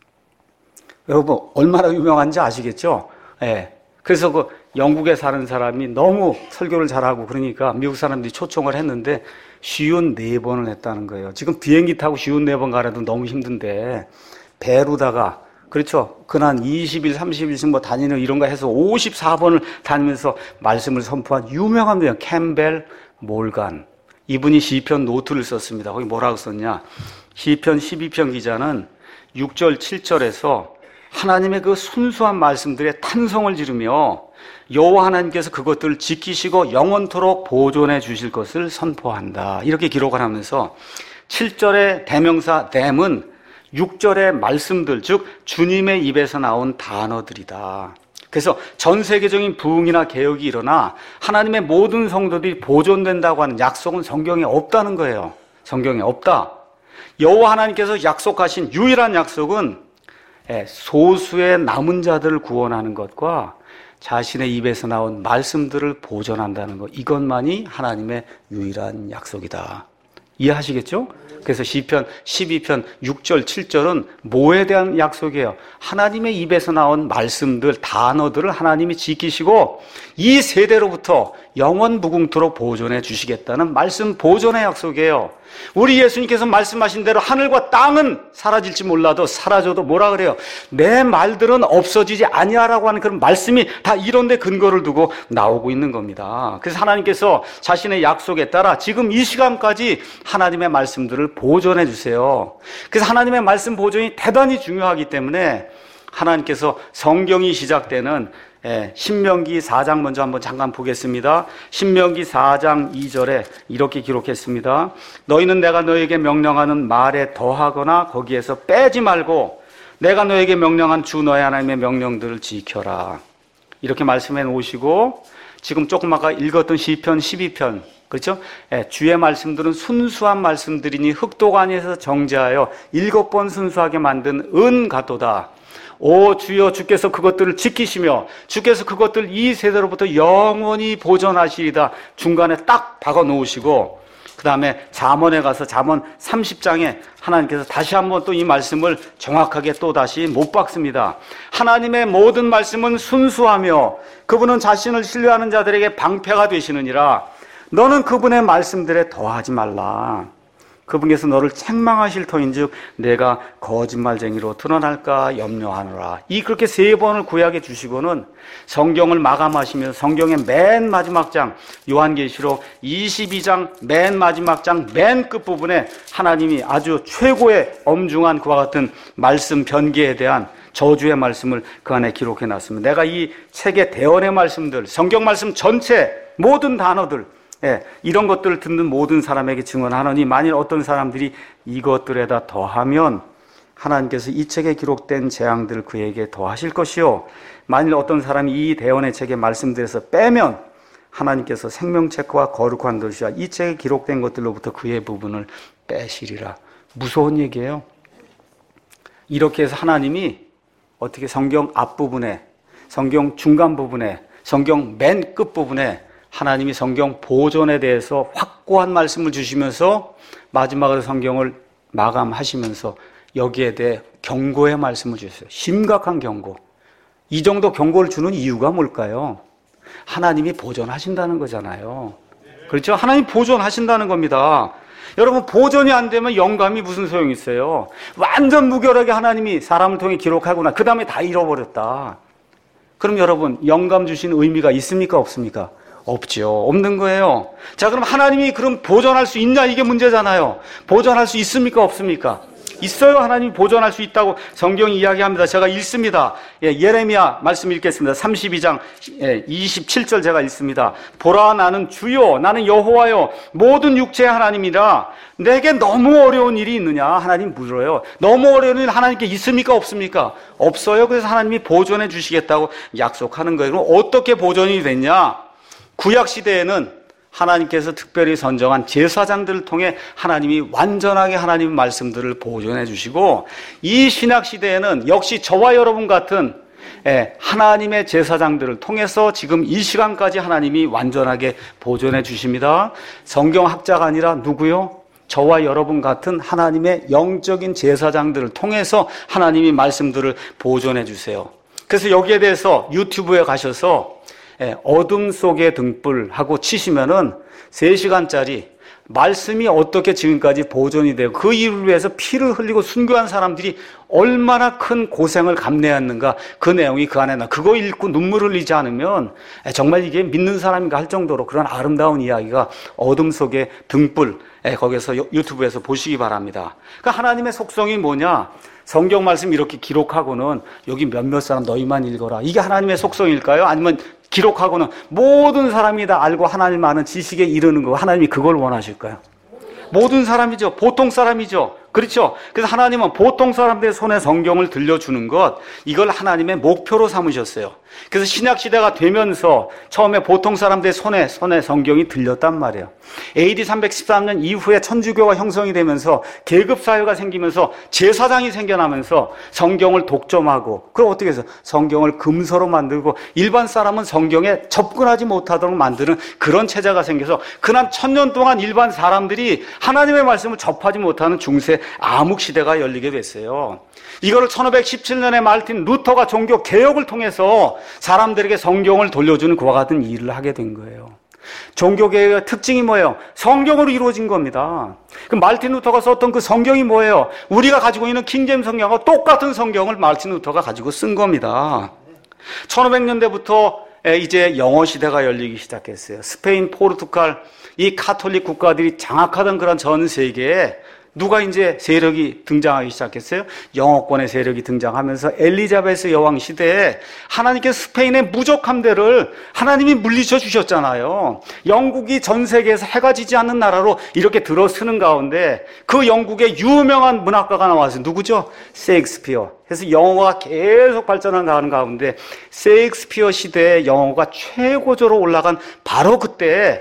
여러분 얼마나 유명한지 아시겠죠? 예. 그래서 그 영국에 사는 사람이 너무 설교를 잘하고 그러니까 미국 사람들이 초청을 했는데 54번을 했다는 거예요. 지금 비행기 타고 54번 가려도 너무 힘든데 배로다가 그렇죠. 그난 20일, 30일씩 뭐 다니는 이런 거 해서 54번을 다니면서 말씀을 선포한 유명한 분이에요. 캠벨 몰간. 이분이 시편 노트를 썼습니다. 거기 뭐라고 썼냐? 시편 12편 기자는 6절, 7절에서 하나님의 그 순수한 말씀들에 탄성을 지르며 여호와 하나님께서 그것들을 지키시고 영원토록 보존해 주실 것을 선포한다. 이렇게 기록을 하면서 7절의 대명사 them은 6절의 말씀들, 즉 주님의 입에서 나온 단어들이다. 그래서 전 세계적인 부흥이나 개혁이 일어나 하나님의 모든 성도들이 보존된다고 하는 약속은 성경에 없다는 거예요. 성경에 없다. 여호와 하나님께서 약속하신 유일한 약속은 소수의 남은 자들을 구원하는 것과 자신의 입에서 나온 말씀들을 보존한다는 것, 이것만이 하나님의 유일한 약속이다. 이해하시겠죠? 그래서 시편 12편 6절 7절은 뭐에 대한 약속이에요? 하나님의 입에서 나온 말씀들, 단어들을 하나님이 지키시고 이 세대로부터 영원 무궁토록 보존해 주시겠다는 말씀 보존의 약속이에요. 우리 예수님께서 말씀하신 대로 하늘과 땅은 사라질지 몰라도 사라져도 뭐라 그래요? 내 말들은 없어지지 아니하라고 하는 그런 말씀이 다 이런 데 근거를 두고 나오고 있는 겁니다. 그래서 하나님께서 자신의 약속에 따라 지금 이 시간까지 하나님의 말씀들을 보존해 주세요. 그래서 하나님의 말씀 보존이 대단히 중요하기 때문에 하나님께서 성경이 시작되는 신명기 4장 먼저 한번 잠깐 보겠습니다. 신명기 4장 2절에 이렇게 기록했습니다. 너희는 내가 너에게 명령하는 말에 더하거나 거기에서 빼지 말고 내가 너에게 명령한 주 너의 하나님의 명령들을 지켜라. 이렇게 말씀해 놓으시고 지금 조금 아까 읽었던 시편 12편 그렇죠? 주의 말씀들은 순수한 말씀들이니 흑도관에서 정제하여 7번 순수하게 만든 은 같도다. 오 주여 주께서 그것들을 지키시며 주께서 그것들 이 세대로부터 영원히 보존하시리다. 중간에 딱 박아 놓으시고 그 다음에 잠언에 가서 잠언 30장에 하나님께서 다시 한번 또 이 말씀을 정확하게 또 다시 못 박습니다. 하나님의 모든 말씀은 순수하며 그분은 자신을 신뢰하는 자들에게 방패가 되시느니라. 너는 그분의 말씀들에 더하지 말라. 그분께서 너를 책망하실 터인즉 내가 거짓말쟁이로 드러날까 염려하노라. 이 그렇게 3번을 구약에 주시고는 성경을 마감하시면서 성경의 맨 마지막 장 요한계시록 22장 맨 마지막 장 맨 끝부분에 하나님이 아주 최고의 엄중한 그와 같은 말씀 변개에 대한 저주의 말씀을 그 안에 기록해 놨습니다. 내가 이 책의 대언의 말씀들, 성경 말씀 전체 모든 단어들 이런 것들을 듣는 모든 사람에게 증언하노니 만일 어떤 사람들이 이것들에다 더하면 하나님께서 이 책에 기록된 재앙들을 그에게 더하실 것이요 만일 어떤 사람이 이 대언의 책의 말씀들에서 빼면 하나님께서 생명책과 거룩한 도시와 이 책에 기록된 것들로부터 그의 부분을 빼시리라. 무서운 얘기예요. 이렇게 해서 하나님이 어떻게 성경 앞부분에, 성경 중간 부분에, 성경 맨 끝부분에 하나님이 성경 보존에 대해서 확고한 말씀을 주시면서 마지막으로 성경을 마감하시면서 여기에 대해 경고의 말씀을 주셨어요. 심각한 경고. 이 정도 경고를 주는 이유가 뭘까요? 하나님이 보존하신다는 거잖아요. 그렇죠? 하나님 보존하신다는 겁니다. 여러분, 보존이 안 되면 영감이 무슨 소용이 있어요? 완전 무결하게 하나님이 사람을 통해 기록하구나. 그 다음에 다 잃어버렸다. 그럼 여러분, 영감 주신 의미가 있습니까? 없습니까? 없죠. 없는 거예요. 자, 그럼 하나님이 그럼 보존할 수 있냐? 이게 문제잖아요. 보존할 수 있습니까? 없습니까? 있어요. 하나님이 보존할 수 있다고 성경이 이야기합니다. 제가 읽습니다. 예레미야 말씀 읽겠습니다. 32장 27절 제가 읽습니다. 보라, 나는 주요, 나는 여호와요, 모든 육체의 하나님이라. 내게 너무 어려운 일이 있느냐? 하나님 물어요. 너무 어려운 일 하나님께 있습니까? 없습니까? 없어요. 그래서 하나님이 보존해 주시겠다고 약속하는 거예요. 그럼 어떻게 보존이 됐냐? 구약 시대에는 하나님께서 특별히 선정한 제사장들을 통해 하나님이 완전하게 하나님의 말씀들을 보존해 주시고, 이 신약 시대에는 역시 저와 여러분 같은 하나님의 제사장들을 통해서 지금 이 시간까지 하나님이 완전하게 보존해 주십니다. 성경학자가 아니라 누구요? 저와 여러분 같은 하나님의 영적인 제사장들을 통해서 하나님이 말씀들을 보존해 주세요. 그래서 여기에 대해서 유튜브에 가셔서 어둠 속의 등불 하고 치시면은 3시간짜리 말씀이 어떻게 지금까지 보존이 되고 그 일을 위해서 피를 흘리고 순교한 사람들이 얼마나 큰 고생을 감내했는가, 그 내용이 그 안에 그거 읽고 눈물 흘리지 않으면 정말 이게 믿는 사람인가 할 정도로 그런 아름다운 이야기가 어둠 속의 등불, 거기서 유튜브에서 보시기 바랍니다. 그러니까 하나님의 속성이 뭐냐? 성경 말씀 이렇게 기록하고는 여기 몇몇 사람 너희만 읽어라, 이게 하나님의 속성일까요? 아니면 기록하고는 모든 사람이 다 알고 하나님 아는 지식에 이르는 거, 하나님이 그걸 원하실까요? 모든 사람이죠. 보통 사람이죠. 그렇죠? 그래서 하나님은 보통 사람들의 손에 성경을 들려주는 것, 이걸 하나님의 목표로 삼으셨어요. 그래서 신약시대가 되면서 처음에 보통 사람들의 손에 성경이 들렸단 말이에요. AD 313년 이후에 천주교가 형성이 되면서 계급사회가 생기면서 제사장이 생겨나면서 성경을 독점하고, 그럼 어떻게 해서 성경을 금서로 만들고 일반 사람은 성경에 접근하지 못하도록 만드는 그런 체제가 생겨서 그난 1000년 동안 일반 사람들이 하나님의 말씀을 접하지 못하는 중세 암흑시대가 열리게 됐어요. 이거를 1517년에 마르틴 루터가 종교 개혁을 통해서 사람들에게 성경을 돌려주는 그와 같은 일을 하게 된 거예요. 종교개혁의 특징이 뭐예요? 성경으로 이루어진 겁니다. 그 마르틴 루터가 썼던 그 성경이 뭐예요? 우리가 가지고 있는 킹제임스 성경과 똑같은 성경을 마르틴 루터가 가지고 쓴 겁니다. 1500년대부터 이제 영어 시대가 열리기 시작했어요. 스페인, 포르투갈, 이 카톨릭 국가들이 장악하던 그런 전 세계에 누가 이제 세력이 등장하기 시작했어요? 영어권의 세력이 등장하면서 엘리자베스 여왕 시대에 하나님께서 스페인의 무적함대를 하나님이 물리쳐 주셨잖아요. 영국이 전 세계에서 해가 지지 않는 나라로 이렇게 들어서는 가운데 그 영국의 유명한 문학가가 나왔어요. 누구죠? 셰익스피어. 그래서 영어가 계속 발전하는 가운데 셰익스피어 시대에 영어가 최고조로 올라간 바로 그때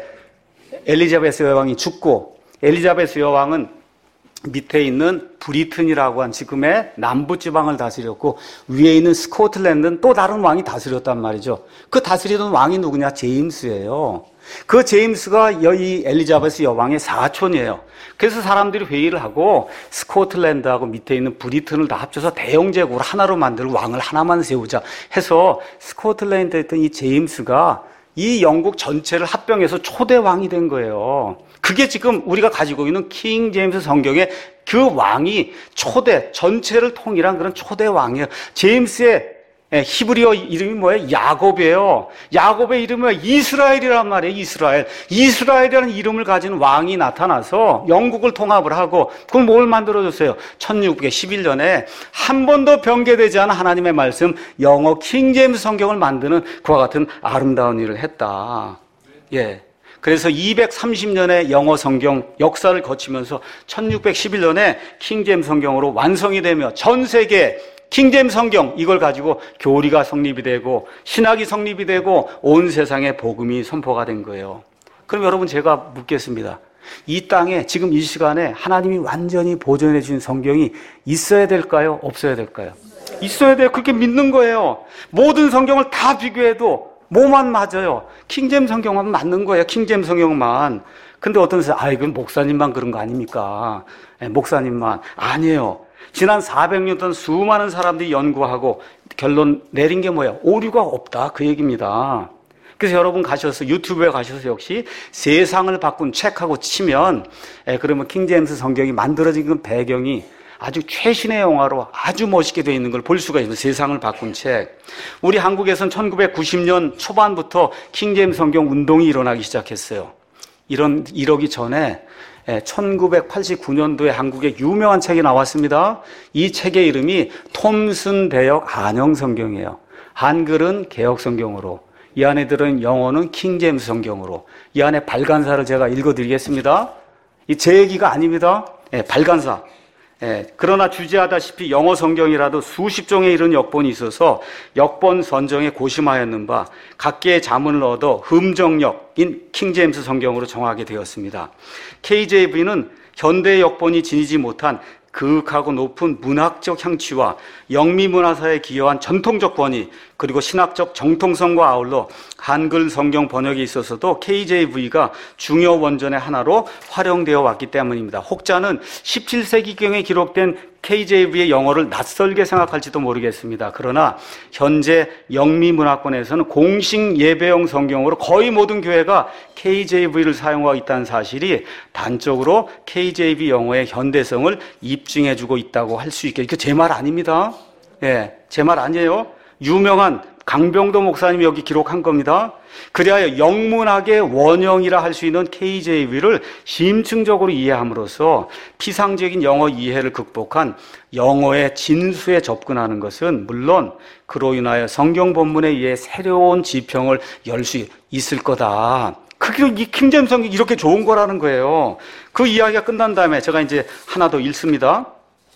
엘리자베스 여왕이 죽고, 엘리자베스 여왕은 밑에 있는 브리튼이라고 한 지금의 남부지방을 다스렸고 위에 있는 스코틀랜드는 또 다른 왕이 다스렸단 말이죠. 그 다스리던 왕이 누구냐? 제임스예요. 그 제임스가 이 엘리자베스 여왕의 사촌이에요. 그래서 사람들이 회의를 하고 스코틀랜드하고 밑에 있는 브리튼을 다 합쳐서 대영제국을 하나로 만들고 왕을 하나만 세우자 해서 스코틀랜드에 있던 이 제임스가 이 영국 전체를 합병해서 초대 왕이 된 거예요. 그게 지금 우리가 가지고 있는 킹 제임스 성경의 그 왕이 초대, 전체를 통일한 그런 초대 왕이에요. 제임스의 히브리어 이름이 뭐예요? 야곱이에요. 야곱의 이름은 이스라엘이란 말이에요. 이스라엘. 이스라엘이라는 이름을 가진 왕이 나타나서 영국을 통합을 하고, 그걸 뭘 만들어줬어요? 1611년에 한 번도 변개되지 않은 하나님의 말씀, 영어 킹 제임스 성경을 만드는 그와 같은 아름다운 일을 했다. 예. 그래서 230년의 영어 성경 역사를 거치면서 1611년에 킹 제임스 성경으로 완성이 되며 전 세계 킹제임스 성경 이걸 가지고 교리가 성립이 되고 신학이 성립이 되고 온 세상에 복음이 선포가 된 거예요. 그럼 여러분, 제가 묻겠습니다. 이 땅에 지금 이 시간에 하나님이 완전히 보존해 주신 성경이 있어야 될까요? 없어야 될까요? 있어야 돼요. 그렇게 믿는 거예요. 모든 성경을 다 비교해도 뭐만 맞아요? 킹제임스 성경만 맞는 거예요. 킹제임스 성경만. 근데 어떤 사람, 이건 목사님만 그런 거 아닙니까? 목사님만. 아니에요. 지난 400년 동안 수많은 사람들이 연구하고 결론 내린 게 뭐예요? 오류가 없다, 그 얘기입니다. 그래서 여러분 가셔서 유튜브에 가셔서 역시 세상을 바꾼 책하고 치면 그러면 킹제임스 성경이 만들어진 그 배경이 아주 최신의 영화로 아주 멋있게 되어 있는 걸 볼 수가 있어요. 세상을 바꾼 책. 우리 한국에서는 1990년 초반부터 킹제임스 성경 운동이 일어나기 시작했어요. 이러기 전에 1989년도에 한국에 유명한 책이 나왔습니다. 이 책의 이름이 톰슨 대역 안형 성경이에요. 한글은 개역 성경으로, 이 안에 들은 영어는 킹제임스 성경으로. 이 안에 발간사를 제가 읽어드리겠습니다. 이 제 얘기가 아닙니다. 발간사. 그러나 주제하다시피 영어 성경이라도 수십 종에 이른 역본이 있어서 역본 선정에 고심하였는 바 각계의 자문을 얻어 흠정역인 킹제임스 성경으로 정하게 되었습니다. KJV는 현대의 역본이 지니지 못한 그윽하고 높은 문학적 향취와 영미문화사에 기여한 전통적 권위, 그리고 신학적 정통성과 아울러 한글 성경 번역에 있어서도 KJV가 중요 원전의 하나로 활용되어 왔기 때문입니다. 혹자는 17세기경에 기록된 KJV의 영어를 낯설게 생각할지도 모르겠습니다. 그러나 현재 영미문화권에서는 공식 예배용 성경으로 거의 모든 교회가 KJV를 사용하고 있다는 사실이 단적으로 KJV 영어의 현대성을 입증해주고 있다고 할 수 있게. 이거 제 말 아닙니다. 제 말 아니에요. 유명한 강병도 목사님이 여기 기록한 겁니다. 그리하여 영문학의 원형이라 할 수 있는 KJV를 심층적으로 이해함으로써 피상적인 영어 이해를 극복한 영어의 진수에 접근하는 것은 물론 그로 인하여 성경 본문에 의해 새로운 지평을 열 수 있을 거다. 그게 이 킹제임스 성경이 이렇게 좋은 거라는 거예요. 그 이야기가 끝난 다음에 제가 이제 하나 더 읽습니다.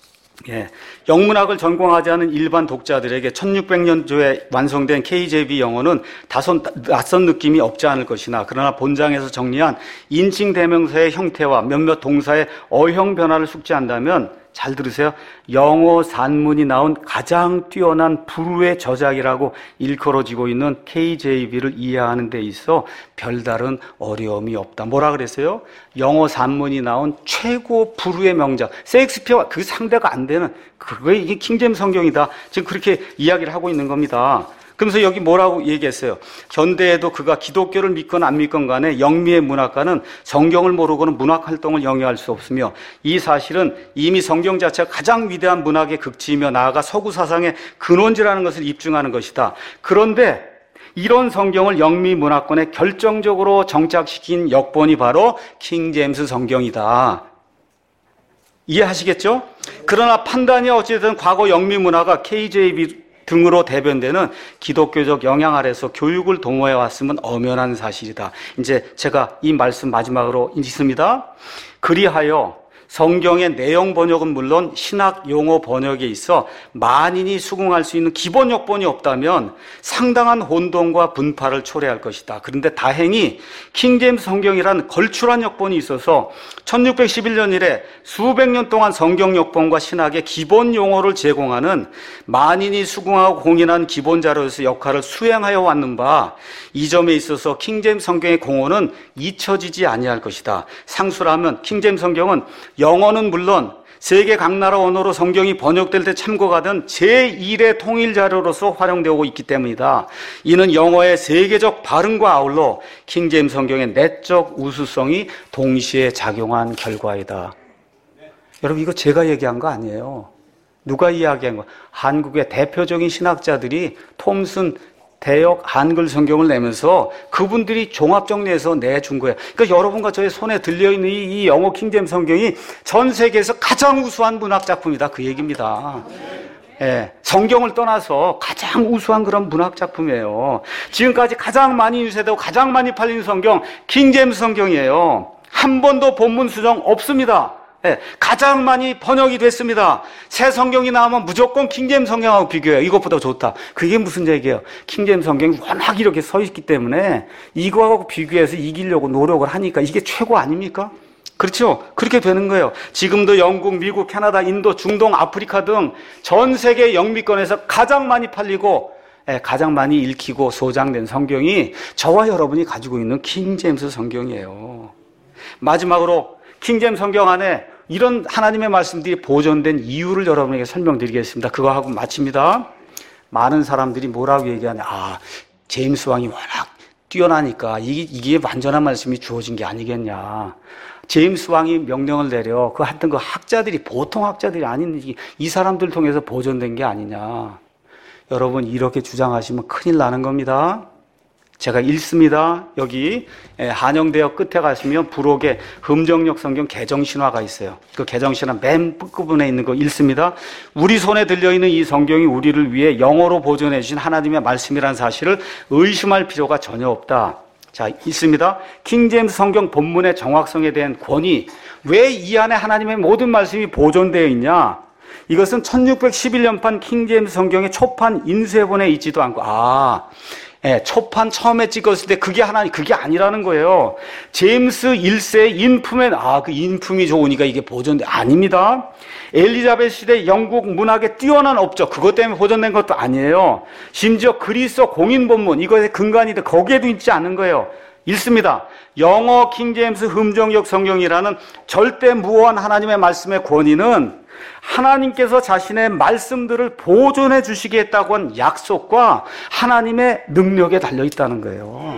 영문학을 전공하지 않은 일반 독자들에게 1600년도에 완성된 KJV 영어는 다소 낯선 느낌이 없지 않을 것이나, 그러나 본장에서 정리한 인칭 대명사의 형태와 몇몇 동사의 어형 변화를 숙지한다면, 잘 들으세요, 영어 산문이 나온 가장 뛰어난 불후의 저작이라고 일컬어지고 있는 KJV를 이해하는 데 있어 별다른 어려움이 없다. 뭐라 그랬어요? 영어 산문이 나온 최고 불후의 명작, 셰익스피어와 그 상대가 안 되는, 그게 이게 킹제임스 성경이다. 지금 그렇게 이야기를 하고 있는 겁니다. 그러면서 여기 뭐라고 얘기했어요? 현대에도 그가 기독교를 믿건 안 믿건 간에 영미의 문학가는 성경을 모르고는 문학활동을 영위할 수 없으며, 이 사실은 이미 성경 자체가 가장 위대한 문학의 극치이며 나아가 서구 사상의 근원지라는 것을 입증하는 것이다. 그런데 이런 성경을 영미 문화권에 결정적으로 정착시킨 역본이 바로 킹제임스 성경이다. 이해하시겠죠? 그러나 판단이 어찌됐든 과거 영미 문화가 KJV 등으로 대변되는 기독교적 영향 아래서 교육을 도모해 왔으면 엄연한 사실이다. 이제 제가 이 말씀 마지막으로 읽습니다. 그리하여 성경의 내용 번역은 물론 신학 용어 번역에 있어 만인이 수긍할 수 있는 기본 역본이 없다면 상당한 혼동과 분파를 초래할 것이다. 그런데 다행히 킹제임스 성경이란 걸출한 역본이 있어서 1611년 이래 수백 년 동안 성경 역본과 신학의 기본 용어를 제공하는 만인이 수긍하고 공인한 기본 자료에서 역할을 수행하여 왔는 바, 이 점에 있어서 킹제임스 성경의 공헌은 잊혀지지 아니할 것이다. 상수라면 킹제임스 성경은 영어는 물론 세계 각 나라 언어로 성경이 번역될 때 참고가 된 제1의 통일 자료로서 활용되고 있기 때문이다. 이는 영어의 세계적 발음과 아울러 킹제임스 성경의 내적 우수성이 동시에 작용한 결과이다. 여러분, 이거 제가 얘기한 거 아니에요. 누가 이야기한 거? 한국의 대표적인 신학자들이 톰슨 대역 한글 성경을 내면서 그분들이 종합정리해서 내준 거예요. 그러니까 여러분과 저의 손에 들려있는 이 영어 킹제임스 성경이 전 세계에서 가장 우수한 문학 작품이다. 그 얘기입니다. 성경을 떠나서 가장 우수한 그런 문학 작품이에요. 지금까지 가장 많이 유세되고 가장 많이 팔린 성경, 킹제임스 성경이에요. 한 번도 본문 수정 없습니다. 가장 많이 번역이 됐습니다. 새 성경이 나오면 무조건 킹제임스 성경하고 비교해요. 이것보다 좋다. 그게 무슨 얘기예요? 킹제임스 성경이 워낙 이렇게 서 있기 때문에 이거하고 비교해서 이기려고 노력을 하니까 이게 최고 아닙니까? 그렇죠? 그렇게 되는 거예요. 지금도 영국, 미국, 캐나다, 인도, 중동, 아프리카 등 전 세계 영미권에서 가장 많이 팔리고 가장 많이 읽히고 소장된 성경이 저와 여러분이 가지고 있는 킹제임스 성경이에요. 마지막으로 킹제임스 성경 안에 이런 하나님의 말씀들이 보존된 이유를 여러분에게 설명드리겠습니다. 그거 하고 마칩니다. 많은 사람들이 뭐라고 얘기하냐. 제임스 왕이 워낙 뛰어나니까 이게 완전한 말씀이 주어진 게 아니겠냐. 제임스 왕이 명령을 내려 그 하여튼 그 학자들이 보통 학자들이 아닌 이 사람들 통해서 보존된 게 아니냐. 여러분 이렇게 주장하시면 큰일 나는 겁니다. 제가 읽습니다. 여기 한영대역 끝에 가시면 부록에 흠정역 성경 개정신화가 있어요. 그 개정신화 맨 끝부분에 있는 거 읽습니다. 우리 손에 들려있는 이 성경이 우리를 위해 영어로 보존해 주신 하나님의 말씀이라는 사실을 의심할 필요가 전혀 없다. 자, 있습니다. 킹제임스 성경 본문의 정확성에 대한 권위. 왜 이 안에 하나님의 모든 말씀이 보존되어 있냐? 이것은 1611년판 킹제임스 성경의 초판 인쇄본에 있지도 않고, 초판 처음에 찍었을 때 그게 아니라는 거예요. 제임스 1세의 인품에, 그 인품이 좋으니까 이게 보존돼. 아닙니다. 엘리자베스 시대 영국 문학의 뛰어난 업적, 그것 때문에 보존된 것도 아니에요. 심지어 그리스어 공인본문, 이것의 근간이 거기에도 있지 않은 거예요. 읽습니다. 영어 킹제임스 흠정역 성경이라는 절대 무한 하나님의 말씀의 권위는 하나님께서 자신의 말씀들을 보존해 주시겠다고 한 약속과 하나님의 능력에 달려 있다는 거예요.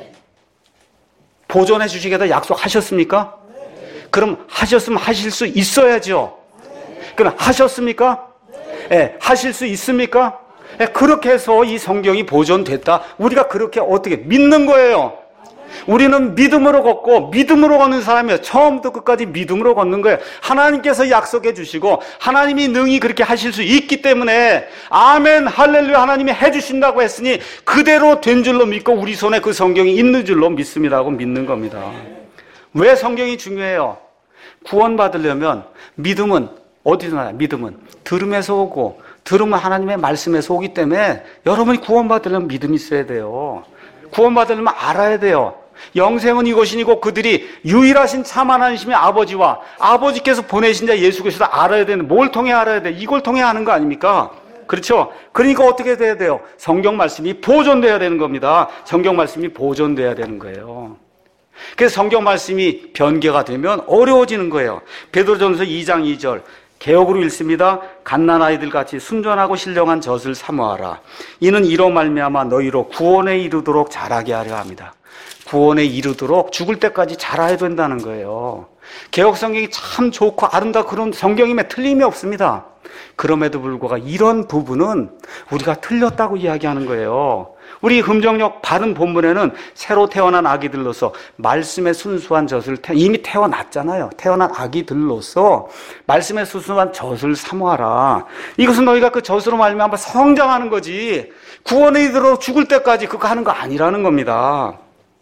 보존해 주시겠다 약속하셨습니까? 그럼 하셨으면 하실 수 있어야죠. 그럼 하셨습니까? 하실 수 있습니까? 그렇게 해서 이 성경이 보존됐다. 우리가 그렇게 어떻게 믿는 거예요. 우리는 믿음으로 걷고 믿음으로 걷는 사람이에요. 처음부터 끝까지 믿음으로 걷는 거예요. 하나님께서 약속해 주시고 하나님이 능히 그렇게 하실 수 있기 때문에 아멘 할렐루야 하나님이 해주신다고 했으니 그대로 된 줄로 믿고 우리 손에 그 성경이 있는 줄로 믿습니다고 믿는 겁니다. 왜 성경이 중요해요? 구원받으려면 믿음은 어디서 나요? 믿음은 들음에서 오고 들음은 하나님의 말씀에서 오기 때문에 여러분이 구원받으려면 믿음이 있어야 돼요. 구원받으려면 알아야 돼요. 영생은 이것이니고 그들이 유일하신 참 하나님의 아버지와 아버지께서 보내신 자 예수 그리스도를 알아야 되는, 뭘 통해 알아야 돼? 이걸 통해 아는 거 아닙니까? 그렇죠? 그러니까 어떻게 돼야 돼요? 성경 말씀이 보존돼야 되는 겁니다. 성경 말씀이 보존돼야 되는 거예요. 그래서 성경 말씀이 변개가 되면 어려워지는 거예요. 베드로전서 2장 2절 개역으로 읽습니다. 갓난아이들 같이 순전하고 신령한 젖을 사모하라. 이는 이로 말미암아 너희로 구원에 이르도록 자라게 하려 합니다. 구원에 이르도록 죽을 때까지 자라야 된다는 거예요. 개역 성경이 참 좋고 아름답고 그런 성경임에 틀림이 없습니다. 그럼에도 불구하고 이런 부분은 우리가 틀렸다고 이야기하는 거예요. 우리 흠정역 바른 본문에는 새로 태어난 아기들로서 말씀의 순수한 젖을 이미 태어났잖아요. 태어난 아기들로서 말씀의 순수한 젖을 사모하라. 이것은 너희가 그 젖으로 말미암아 성장하는 거지 구원에 이르도록 죽을 때까지 그거 하는 거 아니라는 겁니다.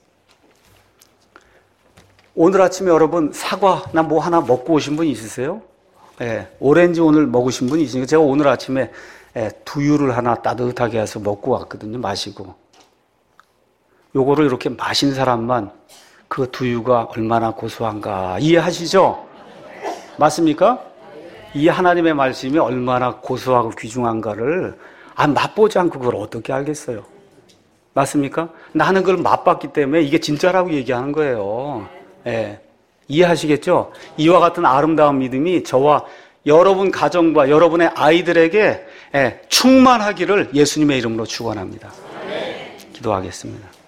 오늘 아침에 여러분 사과나 뭐 하나 먹고 오신 분 있으세요? 오렌지 오늘 먹으신 분 있으니까 제가 오늘 아침에 두유를 하나 따뜻하게 해서 먹고 왔거든요. 마시고. 요거를 이렇게 마신 사람만 그 두유가 얼마나 고소한가 이해하시죠? 맞습니까? 이 하나님의 말씀이 얼마나 고소하고 귀중한가를 맛보지 않고 그걸 어떻게 알겠어요? 맞습니까? 나는 그걸 맛봤기 때문에 이게 진짜라고 얘기하는 거예요. 이해하시겠죠? 이와 같은 아름다운 믿음이 저와 여러분 가정과 여러분의 아이들에게 충만하기를 예수님의 이름으로 축원합니다. 기도하겠습니다.